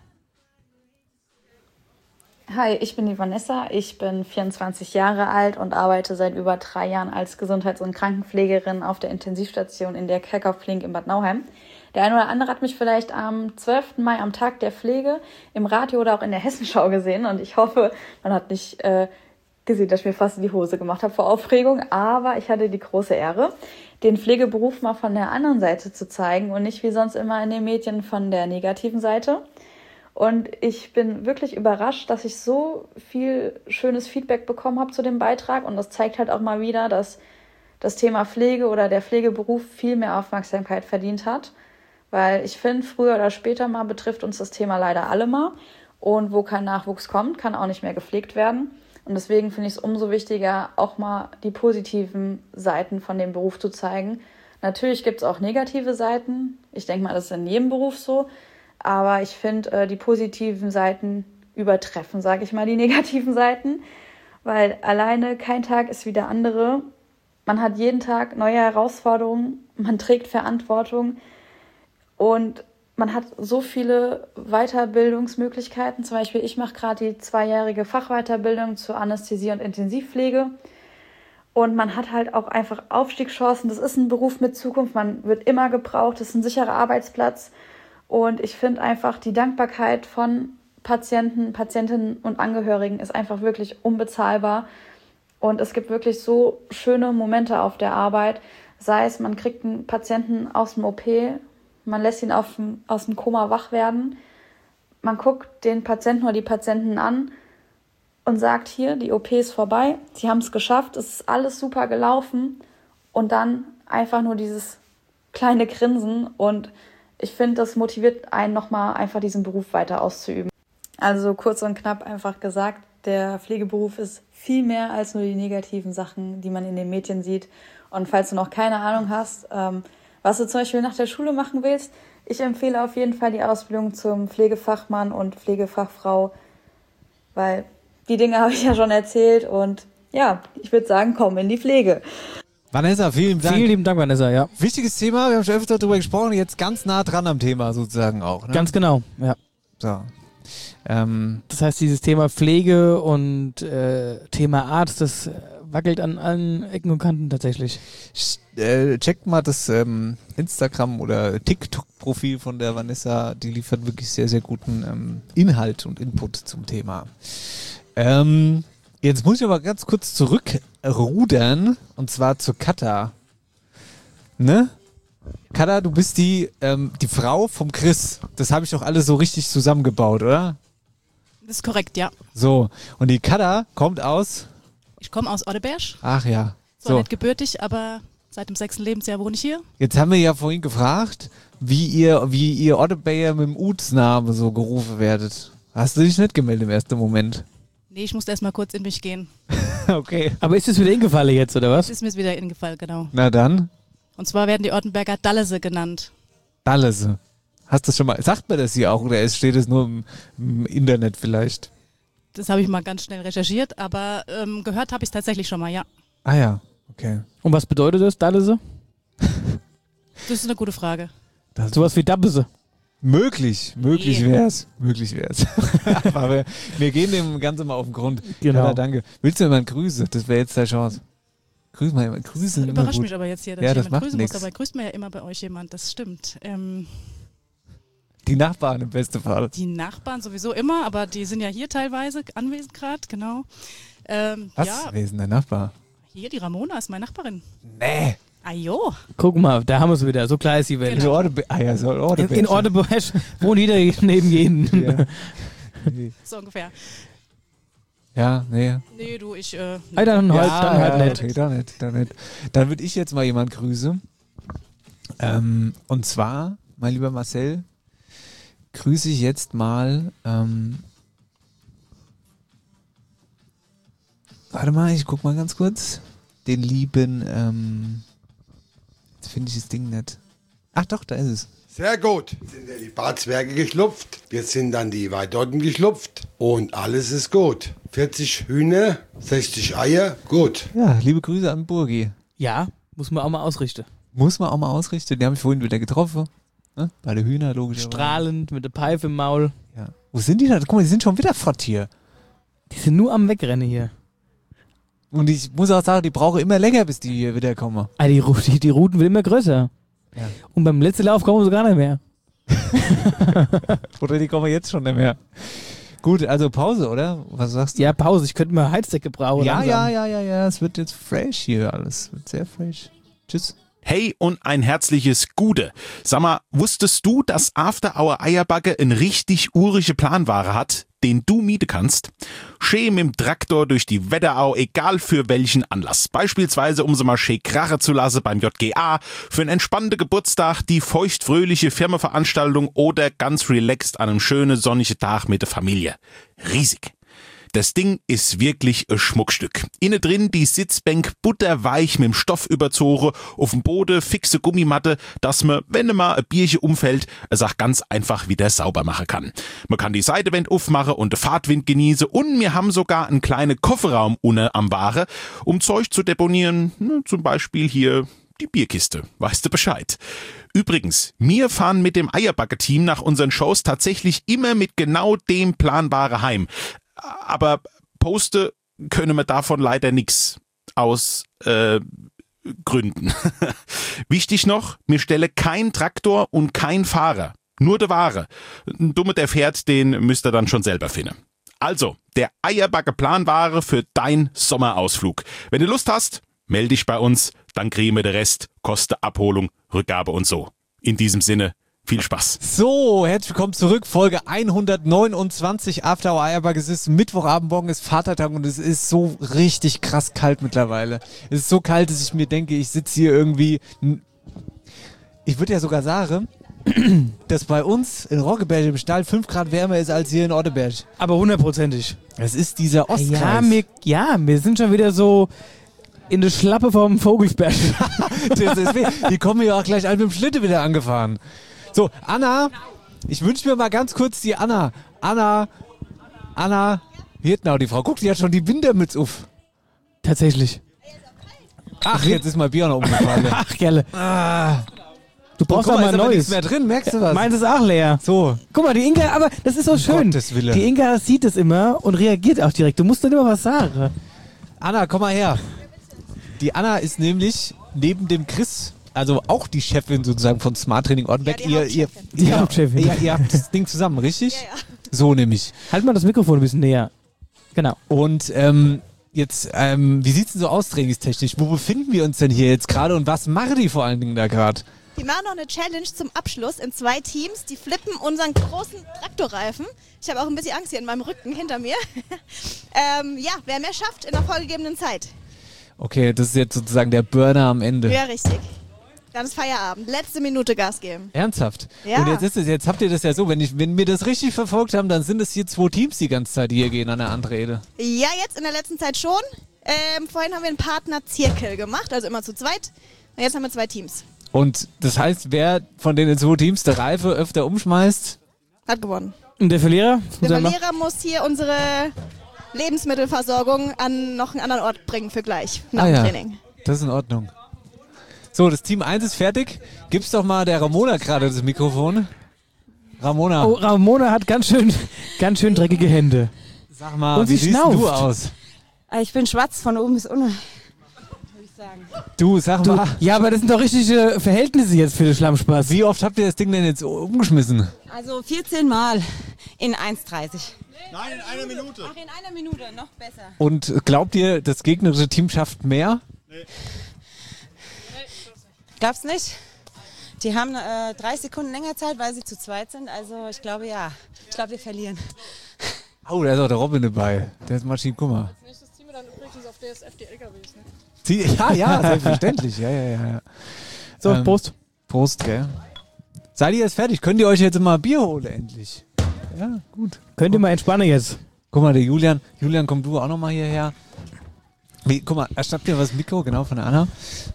Hi, ich bin die Vanessa, ich bin vierundzwanzig Jahre alt und arbeite seit über drei Jahren als Gesundheits- und Krankenpflegerin auf der Intensivstation in der Kerkhoff-Klinik in Bad Nauheim. Der eine oder andere hat mich vielleicht am zwölften Mai am Tag der Pflege im Radio oder auch in der Hessenschau gesehen und ich hoffe, man hat nicht äh, gesehen, dass ich mir fast in die Hose gemacht habe vor Aufregung, aber ich hatte die große Ehre, den Pflegeberuf mal von der anderen Seite zu zeigen und nicht wie sonst immer in den Medien von der negativen Seite. Und ich bin wirklich überrascht, dass ich so viel schönes Feedback bekommen habe zu dem Beitrag. Und das zeigt halt auch mal wieder, dass das Thema Pflege oder der Pflegeberuf viel mehr Aufmerksamkeit verdient hat. Weil ich finde, früher oder später mal betrifft uns das Thema leider alle mal. Und wo kein Nachwuchs kommt, kann auch nicht mehr gepflegt werden. Und deswegen finde ich es umso wichtiger, auch mal die positiven Seiten von dem Beruf zu zeigen. Natürlich gibt es auch negative Seiten. Ich denke mal, das ist in jedem Beruf so. Aber ich finde, äh, die positiven Seiten übertreffen, sage ich mal, die negativen Seiten. Weil alleine kein Tag ist wie der andere. Man hat jeden Tag neue Herausforderungen, man trägt Verantwortung und man hat so viele Weiterbildungsmöglichkeiten. Zum Beispiel, ich mache gerade die zweijährige Fachweiterbildung zur Anästhesie- und Intensivpflege. Und man hat halt auch einfach Aufstiegschancen. Das ist ein Beruf mit Zukunft, man wird immer gebraucht, das ist ein sicherer Arbeitsplatz. Und ich finde einfach, die Dankbarkeit von Patienten, Patientinnen und Angehörigen ist einfach wirklich unbezahlbar. Und es gibt wirklich so schöne Momente auf der Arbeit. Sei es, man kriegt einen Patienten aus dem O P, man lässt ihn auf dem, aus dem Koma wach werden. Man guckt den Patienten oder die Patienten an und sagt, hier, die O P ist vorbei, sie haben es geschafft, es ist alles super gelaufen. Und dann einfach nur dieses kleine Grinsen und ich finde, das motiviert einen nochmal einfach diesen Beruf weiter auszuüben. Also kurz und knapp einfach gesagt, der Pflegeberuf ist viel mehr als nur die negativen Sachen, die man in den Medien sieht. Und falls du noch keine Ahnung hast, ähm, was du zum Beispiel nach der Schule machen willst, ich empfehle auf jeden Fall die Ausbildung zum Pflegefachmann und Pflegefachfrau, weil die Dinge habe ich ja schon erzählt und ja, ich würde sagen, komm in die Pflege. Vanessa, vielen Dank. Vielen lieben Dank, Vanessa, ja. Wichtiges Thema, wir haben schon öfter darüber gesprochen, jetzt ganz nah dran am Thema sozusagen auch. Ne? Ganz genau, ja. So. Ähm. Das heißt, dieses Thema Pflege und äh, Thema Arzt, das wackelt an allen Ecken und Kanten tatsächlich. Äh, checkt mal das ähm, Instagram- oder TikTok-Profil von der Vanessa, die liefert wirklich sehr, sehr guten ähm, Inhalt und Input zum Thema. Ähm... Jetzt muss ich aber ganz kurz zurückrudern und zwar zu Katha. Ne? Katha, du bist die, ähm, die Frau vom Chris. Das habe ich doch alles so richtig zusammengebaut, oder? Das ist korrekt, ja. So, und die Katha kommt aus? Ich komme aus Oddeberg. Ach ja. So, So, nicht gebürtig, aber seit dem sechsten Lebensjahr wohne ich hier. jetzt haben wir ja vorhin gefragt, wie ihr, wie ihr Oddeberger mit dem Uts-Namen so gerufen werdet. Hast du dich nicht gemeldet im ersten Moment? Nee, ich musste erst mal kurz in mich gehen. Okay. Aber ist es wieder ingefallen jetzt, oder was? Das ist mir wieder ingefallen, genau. Na dann, Und zwar werden die Ortenberger Dallese genannt. Dallese. Hast du das schon mal, sagt man das hier auch oder es steht es nur im, im Internet vielleicht? Das habe ich mal ganz schnell recherchiert, aber ähm, gehört habe ich es tatsächlich schon mal, ja. Ah ja, okay. Und was bedeutet das, Dallese? Das ist eine gute Frage. Das Sowas wie Dabbese. Möglich, möglich Nee. wär's. Möglich wär's. Aber wir, wir gehen dem Ganze mal auf den Grund. Genau. Ja, danke. Willst du jemanden grüßen? Das wäre jetzt deine Chance. Grüß mal jemanden. Grüßen sind immer Überrascht gut. mich aber jetzt hier, dass ja, ich das jemand macht grüßen nix. muss. Dabei grüßt man ja immer bei euch jemand, das stimmt. Ähm, Die Nachbarn im besten Fall. die Nachbarn sowieso immer, aber die sind ja hier teilweise anwesend gerade, genau. Ähm, Was? Ja, Wer ist denn dein Nachbar? hier, die Ramona ist meine Nachbarin. Nee. Ah jo. Guck mal, da haben wir es wieder. So klar ist die Welt. In Ordebe- ah ja, so In, Ordebe- in Ordebesch wohnt jeder neben jedem. Ja. So ungefähr. Ja, nee. Nee, du, ich. Äh, Hey, dann halt, ja, dann halt ja, nicht. Okay, dann nicht, dann nicht. Dann würde ich jetzt mal jemand grüßen. Ähm, und zwar, mein lieber Marcel, grüße ich jetzt mal. Ähm, warte mal, ich guck mal ganz kurz. Den lieben. Ähm, jetzt finde ich das Ding nicht. Ach doch, da ist es. Sehr gut. Sind ja die Barzwerge geschlupft. Jetzt sind dann die Weidotten geschlupft. Und alles ist gut. vierzig Hühner, sechzig Eier, gut. Ja, liebe Grüße an Burgi. Ja, muss man auch mal ausrichten. Muss man auch mal ausrichten. Die haben mich vorhin wieder getroffen. Ne? Bei der Hühner, logisch. Strahlend, mit der Pfeife im Maul. Ja. Wo sind die da? Guck mal, die sind schon wieder fort hier. Die sind nur am Wegrennen hier. Und ich muss auch sagen, die brauchen immer länger, bis die hier wieder kommen. Ah, die, Ru- die, die Routen werden immer größer. Ja. Und beim letzten Lauf kommen sie gar nicht mehr. Oder die kommen jetzt schon nicht mehr. Gut, also Pause, oder? Was sagst du? Ja, Pause. Ich könnte mal Heizdecke brauchen. Ja, langsam. ja, ja, ja, ja. Es wird jetzt fresh hier alles. Wird sehr fresh. Tschüss. Hey und ein herzliches Gude. Sag mal, wusstest du, dass After Hour Eierbacke ein richtig urige Planware hat, den du mieten kannst? Schön mit dem Traktor durch die Wetterau, egal für welchen Anlass. Beispielsweise, um sie mal schön krachen zu lassen beim J G A, für einen entspannten Geburtstag, die feuchtfröhliche Firmenveranstaltung oder ganz relaxed an einem schönen sonnigen Tag mit der Familie. Riesig. Das Ding ist wirklich ein Schmuckstück. Innen drin die Sitzbank butterweich mit dem Stoff überzogen, auf dem Boden fixe Gummimatte, dass man, wenn mal ein Bierchen umfällt, es auch ganz einfach wieder sauber machen kann. Man kann die Seitewand aufmachen und den Fahrtwind genießen und wir haben sogar einen kleinen Kofferraum unten am Ware, um Zeug zu deponieren, ne, zum Beispiel hier die Bierkiste. Weißt du Bescheid? Übrigens, wir fahren mit dem Eierbacke-Team nach unseren Shows tatsächlich immer mit genau dem Planware heim. Aber poste können wir davon leider nichts aus äh, Gründen. Wichtig noch, mir stelle kein Traktor und kein Fahrer, nur der Ware. Ein Dummer, der fährt, den müsst ihr dann schon selber finden. Also, der Eierbacke Planware für dein Sommerausflug. Wenn du Lust hast, melde dich bei uns, dann kriegen wir den Rest, Koste, Abholung, Rückgabe und so. In diesem Sinne, viel Spaß. So, herzlich willkommen zurück, Folge hundertneunundzwanzig After Hour Eierbacke. Es ist Mittwochabend, morgen ist Vatertag und es ist so richtig krass kalt mittlerweile. Es ist so kalt, dass ich mir denke, ich sitze hier irgendwie... Ich würde ja sogar sagen, dass bei uns in Roggeberg im Stall fünf Grad wärmer ist als hier in Orteberg. Aber hundertprozentig. Es ist dieser Ostkreis. Ja, wir, ja, wir sind schon wieder so in der Schlappe vom Vogelsberg. Das ist, die kommen ja auch gleich alle mit dem Schlitte wieder angefahren. So, Anna, ich wünsche mir mal ganz kurz die Anna. Anna, Anna, wie hat genau die Frau? Guck, die hat schon die Wintermütze auf. Tatsächlich. Ach, jetzt ist mein Bier noch umgefallen. Ach, Gelle. Ah. Du brauchst Oh, doch guck mal ist aber Neues. nichts mehr drin, merkst du was? Meins ist auch leer. So. Guck mal, die Inga, aber das ist so schön. Gottes Willen. Die Inga sieht es immer und reagiert auch direkt. Du musst dann immer was sagen. Anna, komm mal her. Die Anna ist nämlich neben dem Chris, also auch die Chefin sozusagen von Smart Training Ortenberg. Ja, die ihr, ihr, Hauptchefin. Die ihr, Hauptchefin. Ihr, ihr habt das Ding zusammen, richtig? Ja, ja. So nämlich. Halt mal das Mikrofon ein bisschen näher. Genau. Und ähm, jetzt, ähm, wie sieht's denn so aus trainingstechnisch? Wo befinden wir uns denn hier jetzt gerade und was machen die vor allen Dingen da gerade? Die machen noch eine Challenge zum Abschluss in zwei Teams. Die flippen unseren großen Traktorreifen. Ich habe auch ein bisschen Angst hier in meinem Rücken hinter mir. ähm, ja, wer mehr schafft in der vorgegebenen Zeit. Okay, das ist jetzt sozusagen der Burner am Ende. Ja, richtig. Dann ist Feierabend. Letzte Minute Gas geben. Ernsthaft? Ja. Und jetzt ist es, jetzt habt ihr das ja so, wenn, ich, wenn wir das richtig verfolgt haben, dann sind es hier zwei Teams die ganze Zeit, die hier gehen an der Anrede. Ja, jetzt in der letzten Zeit schon. Ähm, vorhin haben wir einen Partner-Zirkel gemacht, also immer zu zweit. Und jetzt haben wir zwei Teams. Und das heißt, wer von den zwei Teams der Reife öfter umschmeißt, Hat gewonnen. Und der Verlierer? Der Verlierer muss hier unsere Lebensmittelversorgung an noch einen anderen Ort bringen für gleich nach Ah dem ja, Training. das ist in Ordnung. So, das Team eins ist fertig. Gib's doch mal der Ramona gerade das Mikrofon. Ramona. Oh, Ramona hat ganz schön, ganz schön dreckige Hände. Sag mal, Und wie sie siehst schnauft. du aus? Ich bin schwarz von oben bis unten, würde ich sagen. Du, sag Du, mal. ja, aber das sind doch richtige Verhältnisse jetzt für den Schlammspaß. Wie oft habt ihr das Ding denn jetzt umgeschmissen? Also vierzehn Mal in eins dreißig. Nein, in einer Minute. Ach, in einer Minute, noch besser. Und glaubt ihr, das gegnerische Team schafft mehr? Glaubst nicht? Die haben äh, drei Sekunden länger Zeit, weil sie zu zweit sind. Also ich glaube ja. Ich glaube, wir verlieren. Oh, da ist auch der Robin dabei. Der ist Maschinenkummer. Als nächstes ziehen wir dann übrigens auf D S F die L K Ws, ne? Sie, ja, ja, selbstverständlich. Ja, ja, ja, ja. So, Prost. Prost, gell. Seid ihr jetzt fertig? Könnt ihr euch jetzt mal Bier holen, endlich? Ja, gut. Könnt ihr mal entspannen jetzt? Guck mal, der Julian. Julian, komm du auch noch mal hierher. Wie, guck mal, erschnappt ihr was Mikro, genau, von der Anna?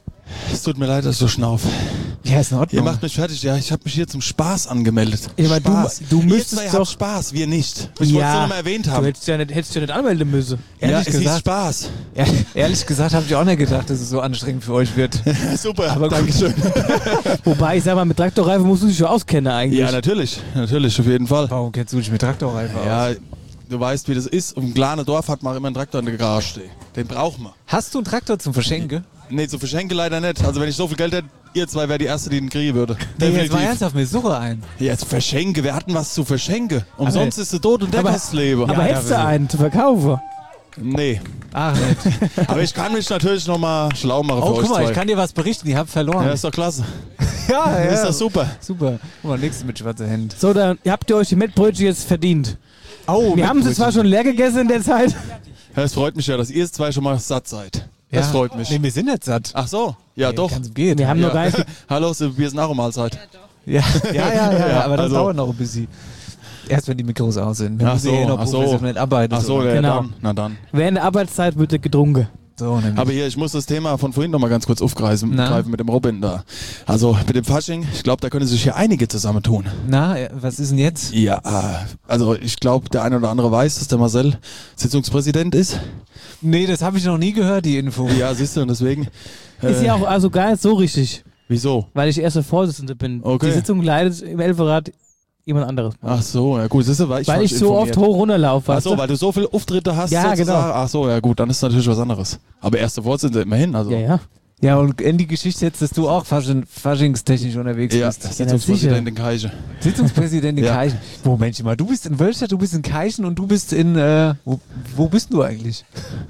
Es tut mir leid, dass ich so schnauf. Ja, ist in Ordnung. Ihr macht mich fertig. Ja, ich habe mich hier zum Spaß angemeldet. Ich meine, du, Spaß. du Ihr müsstest zwei doch... habt Spaß, wir nicht. Ich wollte es nur noch mal erwähnt haben. Du hättest ja nicht, hättest ja nicht anmelden müssen. Ja, Ehrlich es hieß gesagt, Spaß. Ja, ehrlich gesagt habe ich auch nicht gedacht, dass es so anstrengend für euch wird. Super, aber Dankeschön. Wobei, ich sag mal, mit Traktorreifen musst du dich schon auskennen eigentlich. Ja, natürlich. Natürlich, auf jeden Fall. Warum kennst du dich mit Traktorreifen aus? Ja, du weißt, wie das ist. Im kleinen Dorf hat man immer einen Traktor in der Garage stehen. Den brauchen wir. Hast du einen Traktor zum Verschenken? Nee, zum Verschenken leider nicht. Also wenn ich so viel Geld hätte, ihr zwei wäre die Erste, die den kriegen würde. Nee, jetzt mal ernsthaft, mir suche ein. Ja, jetzt verschenke. Wir hatten was zu verschenken. Umsonst ist der Tod und der aber, Gastleben. Aber hättest du einen zu verkaufen? Nee. Ach, nicht. Aber ich kann mich natürlich noch mal schlau machen für Oh, euch guck mal, zwei. ich kann dir was berichten. Ihr habt verloren. Ja, ist doch klasse. ja, ja. Ist doch super. Super. Guck mal, nächstes mit schwarzer Hände. So, dann habt ihr euch die Mettbrötchen jetzt verdient. Oh, Wir haben sie zwar schon leer gegessen in der Zeit. Ja, es freut mich ja, dass ihr zwei schon mal satt seid. Das Ja. freut mich. Nee, wir sind nicht satt. Ach so, ja Nee, doch. kann's gehen. Wir haben ja. noch gar nicht... Hallo, wir sind auch um Mahlzeit. Ja, ja, ja, ja, ja, aber das also- dauert noch ein bisschen. Erst wenn die Mikros aus sind. Wir Ach müssen so, eh noch ach so. professionell arbeiten. Ach so, ja, Genau. dann. Na dann. Während der Arbeitszeit wird getrunken. So, nämlich. Aber hier, ich muss das Thema von vorhin noch mal ganz kurz aufgreifen Na? greifen mit dem Robin da. Also mit dem Fasching, ich glaube, da können sich hier einige zusammentun. Na, was ist denn jetzt? Ja, also ich glaube, der eine oder andere weiß, dass der Marcel Sitzungspräsident ist. Nee, das habe ich noch nie gehört, die Info. Ja, siehst du, und deswegen... Ist äh, ja auch also gar nicht so richtig. Wieso? Weil ich erster Vorsitzender bin. Okay. Die Sitzung leitet im Elferrat jemand anderes. Ach so, ja gut, siehst du, weil ich, weil falsch ich so informiert. oft hoch runterlaufe. Ach weißt so, du? weil du so viele Auftritte hast. Ja, sozusagen. genau. Ach so, ja gut, dann ist natürlich was anderes. Aber erste Vorsitzende immerhin, also. Ja, ja. Ja, und in die Geschichte jetzt, dass du auch fasching, faschingstechnisch unterwegs Ja, bist. Sitzungspräsident in Kaiche. Sitzungspräsident in Ja. Keichen. Moment mal, du bist in Wölstadt, du bist in Keichen und du bist in, äh, wo, wo bist du eigentlich?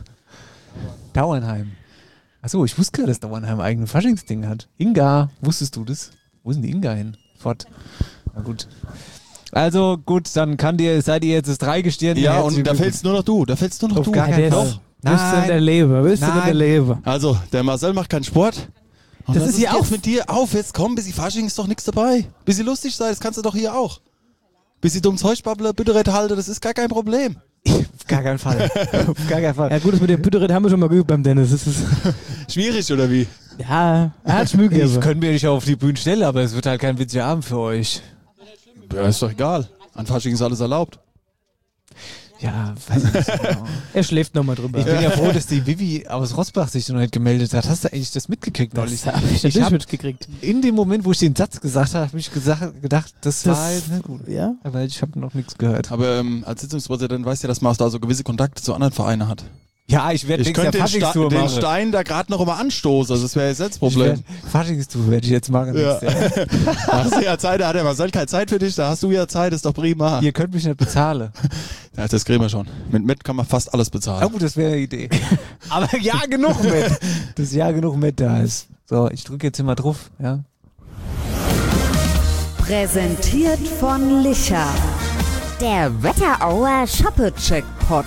Dauernheim. Achso, ich wusste gar, dass Dauernheim ein eigenes Faschingsding hat. Inga, wusstest du das? Wo ist denn die Inga hin? Fort. Na gut. Also gut, dann kann dir, seid ihr jetzt das Dreigestirn. Ja, Herzlichen und da Glückwunsch. fällst nur noch du, da fällst nur noch Auf du. gar keinen Fall. Wirst du nicht erleben, wirst du nicht Nein. erleben. Also, der Marcel macht keinen Sport. Und Das was ist ja jetzt auch- mit dir auf, jetzt komm, bis Fasching ist doch nichts dabei. Bis sie lustig sei, das kannst du doch hier auch. Bis sie dummes Heuschbabbler, Bütterett halte, das ist gar kein Problem. Auf gar keinen Fall. Auf gar keinen Fall. Ja gut, das mit dem Bütterritt haben wir schon mal geübt beim Dennis. Das ist Schwierig, oder wie? ja, er hat Schmück Ich gegeben. könnte mir nicht auf die Bühne stellen, aber es wird halt kein witziger Abend für euch. Ja, ist doch egal. An Fasching ist alles erlaubt. Ja, weiß ich nicht so genau. Er schläft nochmal drüber. Ich bin ja froh, dass die Vivi aus Rosbach sich noch nicht gemeldet hat. Hast du eigentlich das mitgekriegt neulich? Das hab ich natürlich hab mitgekriegt. In dem Moment, wo ich den Satz gesagt habe, habe ich gesagt, gedacht, das, Das- war jetzt nicht gut. Ja? Aber ich habe noch nichts gehört. Aber ähm, als Sitzungspräsident weißt du ja, dass man da so gewisse Kontakte zu anderen Vereinen hat. Ja, ich werde Ich nächstes könnte Jahr den, Sta Faschingstour den machen. Stein da gerade noch immer anstoßen, also das wäre jetzt das Problem. Faschingstour werde ich jetzt machen. Ja. nächstes Jahr. Da hast du ja Zeit, da hat der Marcel keine Zeit für dich, da hast du ja Zeit, ist doch prima. Ihr könnt mich nicht bezahlen. Ja, das kriegen wir schon. Mit Met kann man fast alles bezahlen. Oh, das wäre eine Idee. Aber ja, genug mit. Das ja genug mit da ist. So, ich drücke jetzt hier mal drauf. Ja. Präsentiert von Licher. Der Wetterauer Shoppe-Checkpot.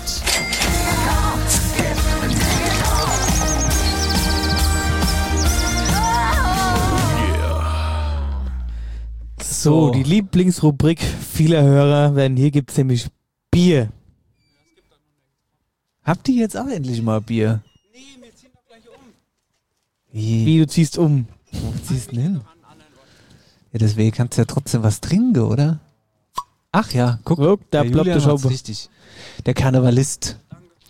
So, die Lieblingsrubrik vieler Hörer werden hier gibt's nämlich Bier. Habt ihr jetzt auch endlich mal Bier? Nee, wir ziehen doch gleich um. Wie du ziehst um. Wo ziehst du denn hin? Ja, deswegen kannst du ja trotzdem was trinken, oder? Ach ja, guck. Guck, da der ploppt Julian der macht's Schauber. richtig. Der Karnevalist.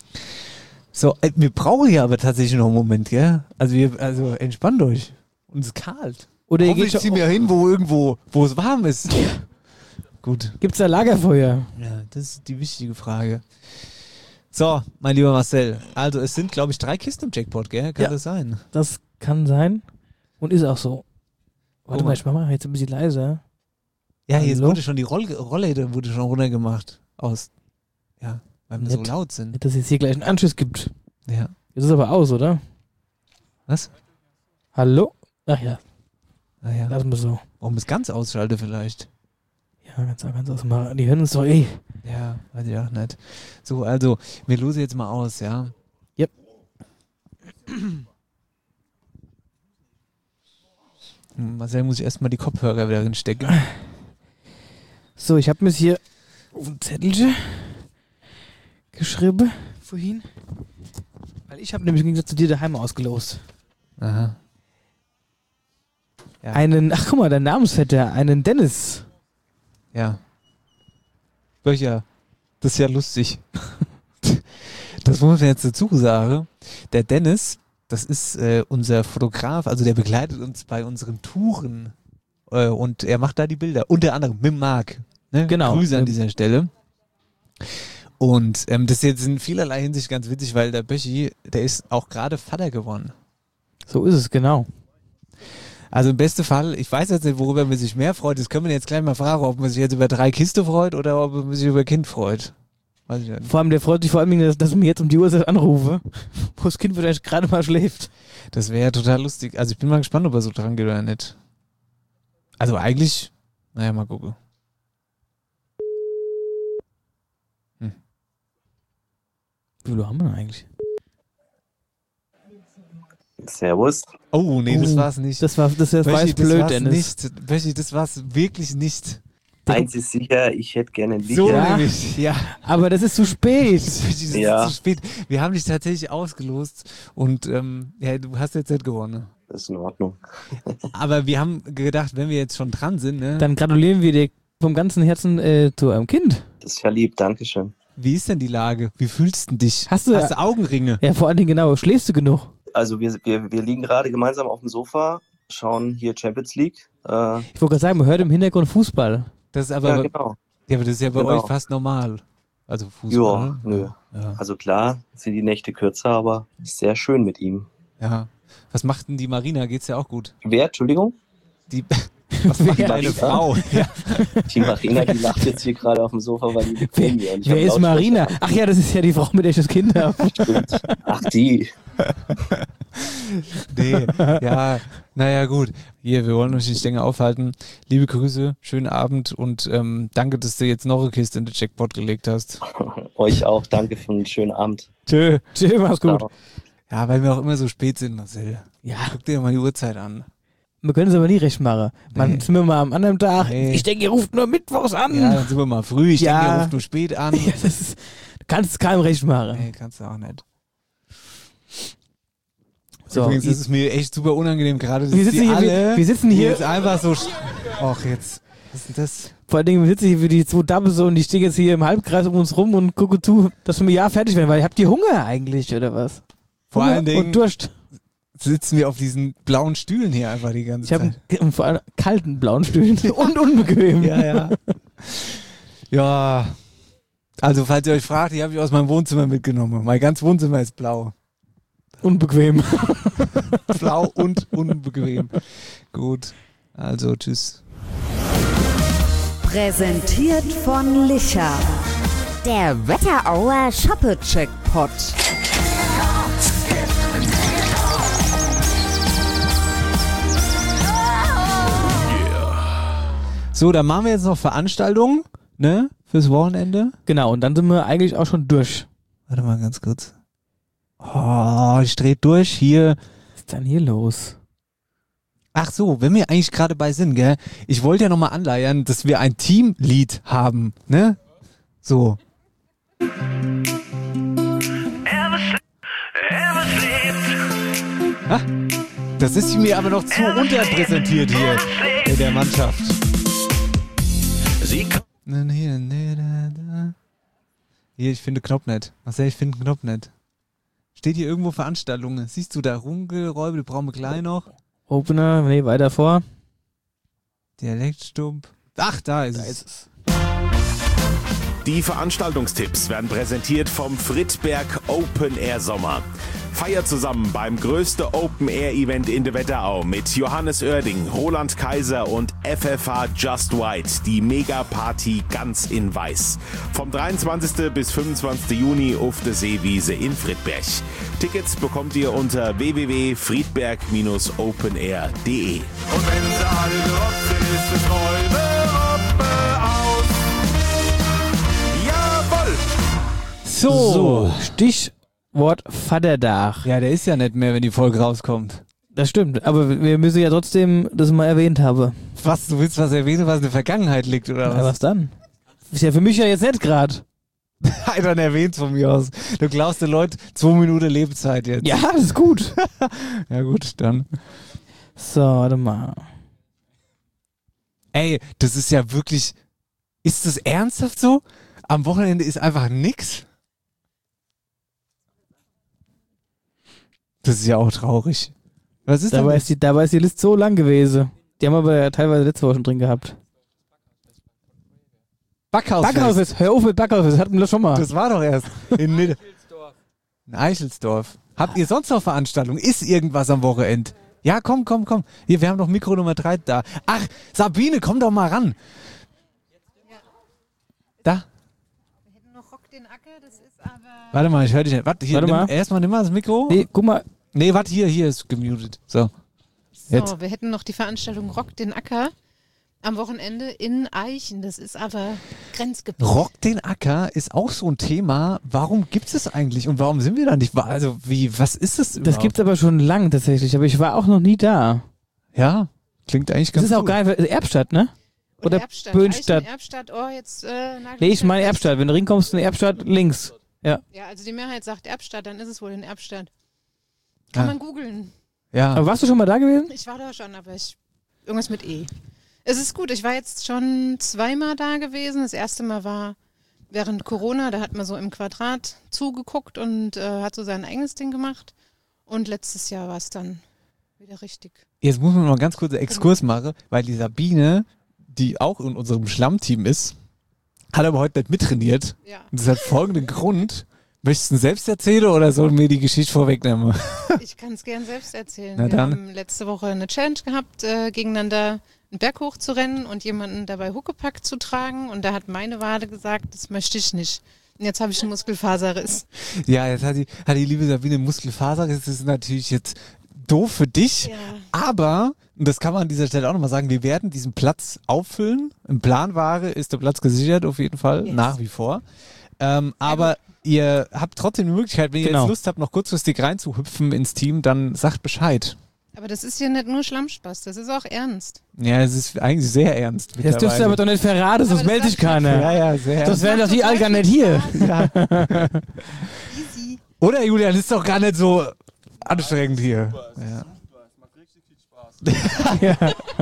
So, äh, wir brauchen ja aber tatsächlich noch einen Moment, gell? Also, wir, also entspannt euch. Und es ist kalt. Oder ihr Hoffentlich geht ziehen wir hin, wo irgendwo, wo es warm ist. Gut. Gibt's da Lagerfeuer? Ja, das ist die wichtige Frage. So, mein lieber Marcel. Also, es sind, glaube ich, drei Kisten im Jackpot, gell? Kann Ja. das sein? Das kann sein und ist auch so. Warte Guck mal, mal. ich mach mal jetzt ein bisschen leiser. Ja, jetzt Hallo? wurde schon die Roll Rollläde wurde schon runtergemacht. Aus, ja, weil wir so Nett. laut sind. Nicht, dass es hier gleich einen Anschluss gibt. Ja. Jetzt ist aber aus, oder? Was? Hallo? Ach ja. Ah, ja. Lass mal so. Warum es ganz ausschalte vielleicht? Ja, ganz, ganz ausmachen. Die hören uns doch eh. Ja, weiß ich auch nicht. So, also, wir losen jetzt mal aus, ja? Yep. Marcel muss ich erstmal die Kopfhörer wieder reinstecken. So, ich habe mir hier auf ein Zettelchen geschrieben vorhin. Weil ich habe nämlich im Gegensatz zu dir daheim ausgelost. Aha. Ja. Einen, ach guck mal, dein Namensvetter, einen Dennis. Ja. Böcher. Das ist ja lustig. Das muss man jetzt dazu sagen. Der Dennis, das ist äh, unser Fotograf, also der begleitet uns bei unseren Touren. Äh, und er macht da die Bilder. Unter anderem mit Marc. Ne? Genau. Grüße an Ähm, dieser Stelle. Und ähm, das ist jetzt in vielerlei Hinsicht ganz witzig, weil der Böchi, der ist auch gerade Vater geworden. So ist es, genau. Also im besten Fall, ich weiß jetzt nicht, worüber man sich mehr freut. Das können wir jetzt gleich mal fragen, ob man sich jetzt über drei Kisten freut oder ob man sich über Kind freut. Weiß ich nicht. Vor allem, der freut sich vor allem, dass, dass ich mir jetzt um die Uhrzeit anrufe, wo das Kind vielleicht gerade mal schläft. Das wäre ja total lustig. Also ich bin mal gespannt, ob er so dran geht oder nicht. Also eigentlich, naja, mal gucken. Hm. Wie viel haben wir denn eigentlich? Servus. Oh, nee, das Oh, war's nicht. Das war, das, das war Böchi, jetzt blöd, war's Dennis. nicht. Böchi, das war's wirklich nicht. Eins ist sicher, ich hätte gerne ein Licht. So Ja. nämlich, ja. Aber das ist zu spät. Das Ja. ist zu spät. Wir haben dich tatsächlich ausgelost und ähm, ja, du hast jetzt nicht gewonnen. Das ist in Ordnung. Aber wir haben gedacht, wenn wir jetzt schon dran sind, ne? Dann gratulieren wir dir vom ganzen Herzen äh, zu eurem Kind. Das ist ja lieb, Dankeschön. Wie ist denn die Lage? Wie fühlst du dich? Hast du, Hast du Augenringe? Ja, vor allen Dingen genau. Schläfst du genug? Also wir, wir, wir liegen gerade gemeinsam auf dem Sofa, schauen hier Champions League. Äh, Ich wollte gerade sagen, man hört im Hintergrund Fußball. Das ist aber, ja, genau. ja, aber das ist ja bei Genau. euch fast normal. Also Fußball. Ja, ne? nö. Ja. Also klar sind die Nächte kürzer, aber ist sehr schön mit ihm. Ja. Was macht denn die Marina? Geht's ja auch gut? Wer, Entschuldigung? Die, was macht Wer? deine Frau? Ja. Die Marina, die lacht jetzt hier gerade auf dem Sofa, weil die Wer, liegt mir. Und ich wer hab ist Lautsprecher Marina? an. Ach ja, das ist ja die Frau, mit der ich das Kind habe. Stimmt. Ach, die. Nee, ja, naja gut. Hier, wir wollen uns nicht länger aufhalten. Liebe Grüße, schönen Abend und ähm, danke, dass du jetzt noch eine Kiste in den Jackpot gelegt hast. Euch auch, danke für einen schönen Abend. Tschö. Tschö, mach's gut. Ciao. Ja, weil wir auch immer so spät sind, Marcel. Ja. Guck dir mal die Uhrzeit an. Wir können es aber nie recht machen. Man Nee. sind wir mal am anderen Tag. Nee. Ich denke, ihr ruft nur mittwochs an. Ja, dann sind wir mal früh. Ich Ja. denke, ihr ruft nur spät an. Ja, das ist, du kannst es keinem recht machen. Nee, kannst du auch nicht. So, Übrigens ihr- ist es mir echt super unangenehm gerade. dass Wir sitzen die hier- alle, wir sitzen die hier- jetzt einfach so... sch- Och, jetzt... Was ist denn das? Vor allen Dingen wir sitzen hier wie die zwei Doubles und die stehen jetzt hier im Halbkreis um uns rum und gucken zu, dass wir ja fertig werden, weil habt ihr Hunger eigentlich oder was? Vor Hunger allen Dingen- und Durst. Sitzen wir auf diesen blauen Stühlen hier einfach die ganze Ich habe Zeit. einen, vor allem kalten blauen Stühlen und unbequem. Ja, ja. Ja. Also, falls ihr euch fragt, die habe ich aus meinem Wohnzimmer mitgenommen. Mein ganzes Wohnzimmer ist blau. Unbequem. Blau und unbequem. Gut. Also, tschüss. Präsentiert von Licher. Der Wetterauer Shoppe-Checkpot. So, dann machen wir jetzt noch Veranstaltungen, ne? Fürs Wochenende. Genau, und dann sind wir eigentlich auch schon durch. Warte mal ganz kurz. Oh, ich dreh durch hier. Was ist denn hier los? Ach so, wenn wir eigentlich gerade bei sind, gell? Ich wollte ja nochmal anleiern, dass wir ein Teamlied haben, ne? So. Ah, das ist mir aber noch zu unterpräsentiert hier in der Mannschaft. Hier, hier, ich finde Knopf nicht. Marcel, ich finde Knopf nicht. Steht hier irgendwo Veranstaltungen? Siehst du da Runkelräume, die brauchen wir gleich noch. Opener, nee, weiter vor. Dialektstumpf. Ach, da ist da es. Ist es. Die Veranstaltungstipps werden präsentiert vom Friedberg Open Air Sommer. Feiert zusammen beim größten Open Air Event in der Wetterau mit Johannes Oerding, Roland Kaiser und F F H Just White, die Mega-Party ganz in Weiß. Vom dreiundzwanzigsten bis fünfundzwanzigsten Juni auf der Seewiese in Friedberg. Tickets bekommt ihr unter w w w punkt friedberg Bindestrich open air punkt de. Und wenn sie alle gerockt sind, ist es Räume, Roppe aus. Jawohl! So. So, Stichwort Vaterdach. Ja, der ist ja nicht mehr, wenn die Folge rauskommt. Das stimmt, aber wir müssen ja trotzdem das mal erwähnt haben. Was, du willst was erwähnen, was in der Vergangenheit liegt, oder was? Ja, was dann? Ist ja für mich ja jetzt nicht gerade. Dann erwähnt von mir aus. Du klaust den Leuten zwei Minuten Lebenszeit jetzt. Ja, das ist gut. Ja gut, dann. So, warte mal. Ey, das ist ja wirklich... Ist das ernsthaft so? Am Wochenende ist einfach nix? Das ist ja auch traurig. Was ist dabei denn ist die, dabei ist die Liste so lang gewesen. Die haben wir aber ja teilweise letzte Woche schon drin gehabt. Backhausfest. Backhausfest. Hör auf mit Backhausfest. Das hatten wir das schon mal. Das war doch erst in Mitte. In Eichelsdorf. Habt ihr sonst noch Veranstaltungen? Ist irgendwas am Wochenende? Ja, komm, komm, komm. Hier, wir haben noch Mikro Nummer drei da. Ach, Sabine, komm doch mal ran. Da. Wir hätten noch Rock den Acker, das ist aber... Warte mal, ich höre dich nicht. Warte, hier, Warte nimm, mal. erstmal nimm mal das Mikro. Nee, guck mal. Nee, warte, hier, hier ist gemutet. So. Jetzt. So, wir hätten noch die Veranstaltung Rock den Acker am Wochenende in Eichen. Das ist aber Grenzgebiet. Rock den Acker ist auch so ein Thema. Warum gibt es eigentlich und warum sind wir da nicht? Also, wie, was ist das überhaupt? Das gibt's aber schon lang tatsächlich, aber ich war auch noch nie da. Ja, klingt eigentlich ganz Das ist auch gut. geil. Erbstadt, ne? Oder Erbstadt, Böhnstadt. Eichen, Erbstadt, oh, jetzt... Äh, Nee, ich meine Erbstadt. Wenn du reinkommst in Erbstadt, links. Ja. Ja, also die Mehrheit sagt Erbstadt, dann ist es wohl in Erbstadt. Kann Ah. man googeln. Ja. Aber warst du schon mal da gewesen? Ich war da schon, aber ich... Irgendwas mit E. Es ist gut, ich war jetzt schon zweimal da gewesen. Das erste Mal war während Corona, da hat man so im Quadrat zugeguckt und äh, hat so sein eigenes Ding gemacht. Und letztes Jahr war es dann wieder richtig. Jetzt muss man noch einen ganz kurzen Exkurs machen, weil die Sabine, die auch in unserem Schlammteam ist, hat aber heute nicht mittrainiert. Ja. Und das hat folgenden Grund. Möchtest du selbst erzählen oder sollen wir die Geschichte vorwegnehmen? Ich kann es gern selbst erzählen. Na wir dann. haben letzte Woche eine Challenge gehabt, äh, gegeneinander einen Berg hoch zu rennen und jemanden dabei Huckepack zu tragen. Und da hat meine Wade gesagt, das möchte ich nicht. Und jetzt habe ich einen Muskelfaserriss. Ja, jetzt hat die, hat die liebe Sabine Muskelfaser. Das ist natürlich jetzt doof für dich. Ja. Aber, und das kann man an dieser Stelle auch nochmal sagen, wir werden diesen Platz auffüllen. Im Planware ist der Platz gesichert, auf jeden Fall, Yes. nach wie vor. Ähm, aber ihr habt trotzdem die Möglichkeit, wenn ihr Genau. jetzt Lust habt, noch kurzfristig reinzuhüpfen ins Team, dann sagt Bescheid. Aber das ist ja nicht nur Schlammspaß, das ist auch ernst. Ja, es ist eigentlich sehr ernst. Das dürfst du aber doch nicht verraten, sonst das meldet sich sagt keiner. Ja, ja, sehr Das ernst. wären doch die alle gar nicht hier. Easy. Oder Julian, ist doch gar nicht so anstrengend hier. Ja.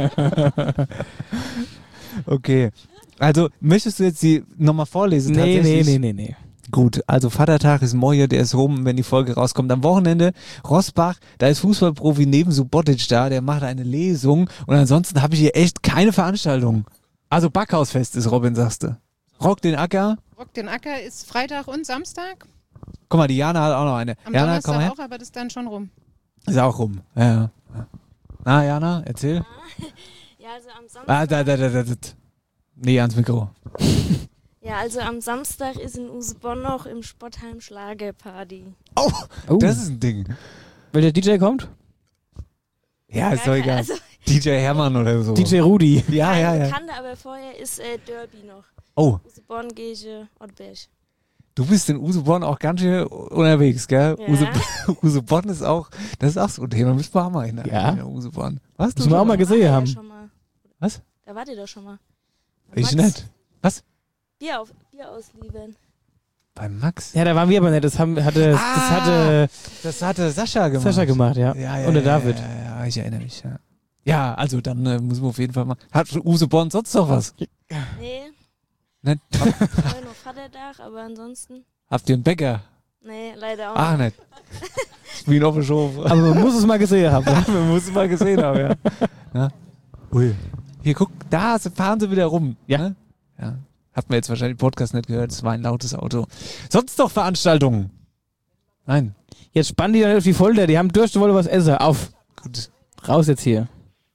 Okay. Also, möchtest du jetzt die nochmal vorlesen? Nee, nee, tatsächlich? nee, nee, nee. Gut, also Vatertag ist morgen, der ist rum, wenn die Folge rauskommt. Am Wochenende Rossbach, da ist Fußballprofi neben Subotic da, der macht eine Lesung und ansonsten habe ich hier echt keine Veranstaltung. Also Backhausfest ist Robin, sagst du. Rock den Acker. Rock den Acker ist Freitag und Samstag. Guck mal, die Jana hat auch noch eine. Am Jana, komm Donnerstag her. auch, aber das ist dann schon rum. Ist auch rum. Ja, ja. Na, Jana, erzähl. Ja, also am Samstag. Ah, da, da, da, da, da. Nee, ans Mikro. Ja, also am Samstag ist in Usebonn noch im Spottheim Schlagerparty. Oh, Oh. das ist ein Ding. Wenn der D J kommt? Ja, ist doch egal. Also- D J Hermann oder so. D J Rudi. Ja, ja, ja. Kannte, aber vorher ist äh, Derby noch. Oh. Usebonn, Gege, Ottberg. Du bist in Usebonn auch ganz schön unterwegs, gell? Ja. Use, Usebonn ist auch, das ist auch so ein Thema. Müssen wir auch mal hin. Ja. in Usebonn. Was? Müssen wir auch mal gesehen Da haben. schon mal. Was? Da wart ihr doch schon mal. Ich Max, nicht. Was? Bier, auf, Bier ausliefern. Bei Max? Ja, da waren wir aber nicht. Das, haben, hatte, das Ah, hatte Das hatte Sascha gemacht. Sascha gemacht, ja. Ja, ja, Und der ja, David. Ja, ja, ich erinnere mich, ja. Ja, also dann äh, müssen wir auf jeden Fall mal. Hat Usebonn sonst noch was? Nee, Nicht? vorher noch Vaterdach, aber ansonsten. Habt ihr einen Bäcker? Nee, leider auch Ach, nicht. Wie auf dem Schof. Aber man muss es mal gesehen haben. Ja, man muss es mal gesehen haben, ja. ja. Ui. Hier, guck, da fahren sie wieder rum. Ja. Ne? Ja. Hat man jetzt wahrscheinlich im Podcast nicht gehört. Es war ein lautes Auto. Sonst noch Veranstaltungen? Nein. Jetzt spannen die dann auf die Folter. Die haben Durst, wollen was essen. Auf. Gut. Raus jetzt hier.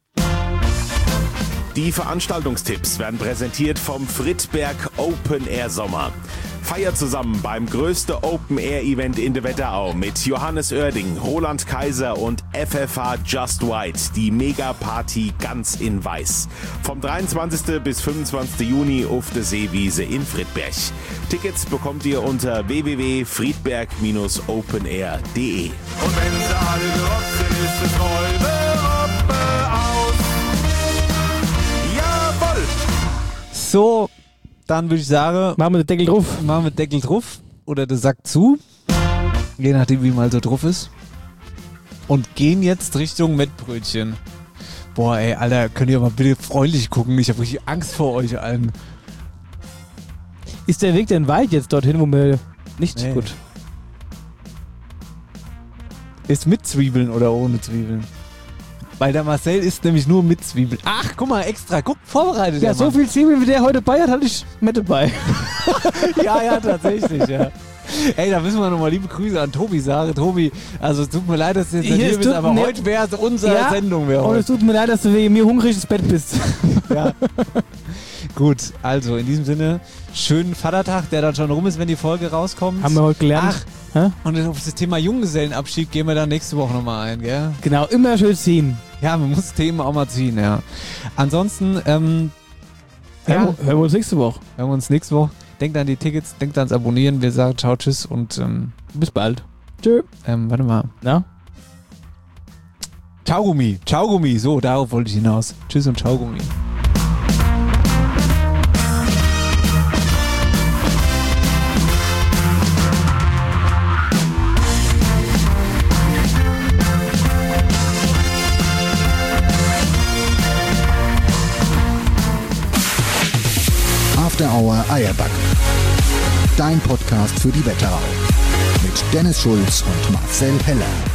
Die Veranstaltungstipps werden präsentiert vom Friedberg Open Air Sommer. Feiert zusammen beim größten Open Air Event in der Wetterau mit Johannes Oerding, Roland Kaiser und F F H Just White, die Mega-Party ganz in weiß. Vom dreiundzwanzigsten bis fünfundzwanzigsten Juni auf der Seewiese in Friedberg. Tickets bekommt ihr unter w w w punkt friedberg Bindestrich open air punkt d e. Und wenn sie alle gerockt sind, ist es Räume, Roppe aus. Jawohl! So, dann würde ich sagen, machen wir den Deckel drauf. Machen wir den Deckel drauf oder den Sack zu. Je nachdem, wie mal so drauf ist. Und gehen jetzt Richtung Mettbrötchen. Boah, ey, Alter, könnt ihr mal bitte freundlich gucken? Ich habe richtig Angst vor euch allen. Ist der Weg denn weit jetzt dorthin, wo wir nicht Nee. gut? Ist mit Zwiebeln oder ohne Zwiebeln? Weil der Marcel isst nämlich nur mit Zwiebeln. Ach, guck mal, extra, guck, vorbereitet. Ja, der so Mann. viel Zwiebeln, wie der heute bei hat, hatte ich mit dabei. Ja, ja, tatsächlich, ja. Ey, da müssen wir nochmal liebe Grüße an Tobi sagen. Tobi, also es tut mir leid, dass du jetzt nicht Hier, hier es bist, tut aber mir- heute wäre es unsere Ja, Sendung. Wär Und heute. es tut mir leid, dass du wegen mir hungrig ins Bett bist. Ja. Gut, also in diesem Sinne, schönen Vatertag, der dann schon rum ist, wenn die Folge rauskommt. Haben wir heute gelernt. Ach, und auf das Thema Junggesellenabschied gehen wir dann nächste Woche nochmal ein, gell? Genau, immer schön ziehen. Ja, man muss Themen auch mal ziehen, ja. Ansonsten, ähm, Hören, ja, wir, hören wir uns nächste Woche. hören wir uns nächste Woche. Denkt an die Tickets, denkt ans Abonnieren. Wir sagen ciao, tschüss und ähm, bis bald. Tschö. Ähm, warte mal. Na? Ciao, Gummi. Ciao, Gummi. So, darauf wollte ich hinaus. Tschüss und ciao, Gummi. After Hour Eierback. Dein Podcast für die Wetterau. Mit Dennis Schulz und Marcel Heller.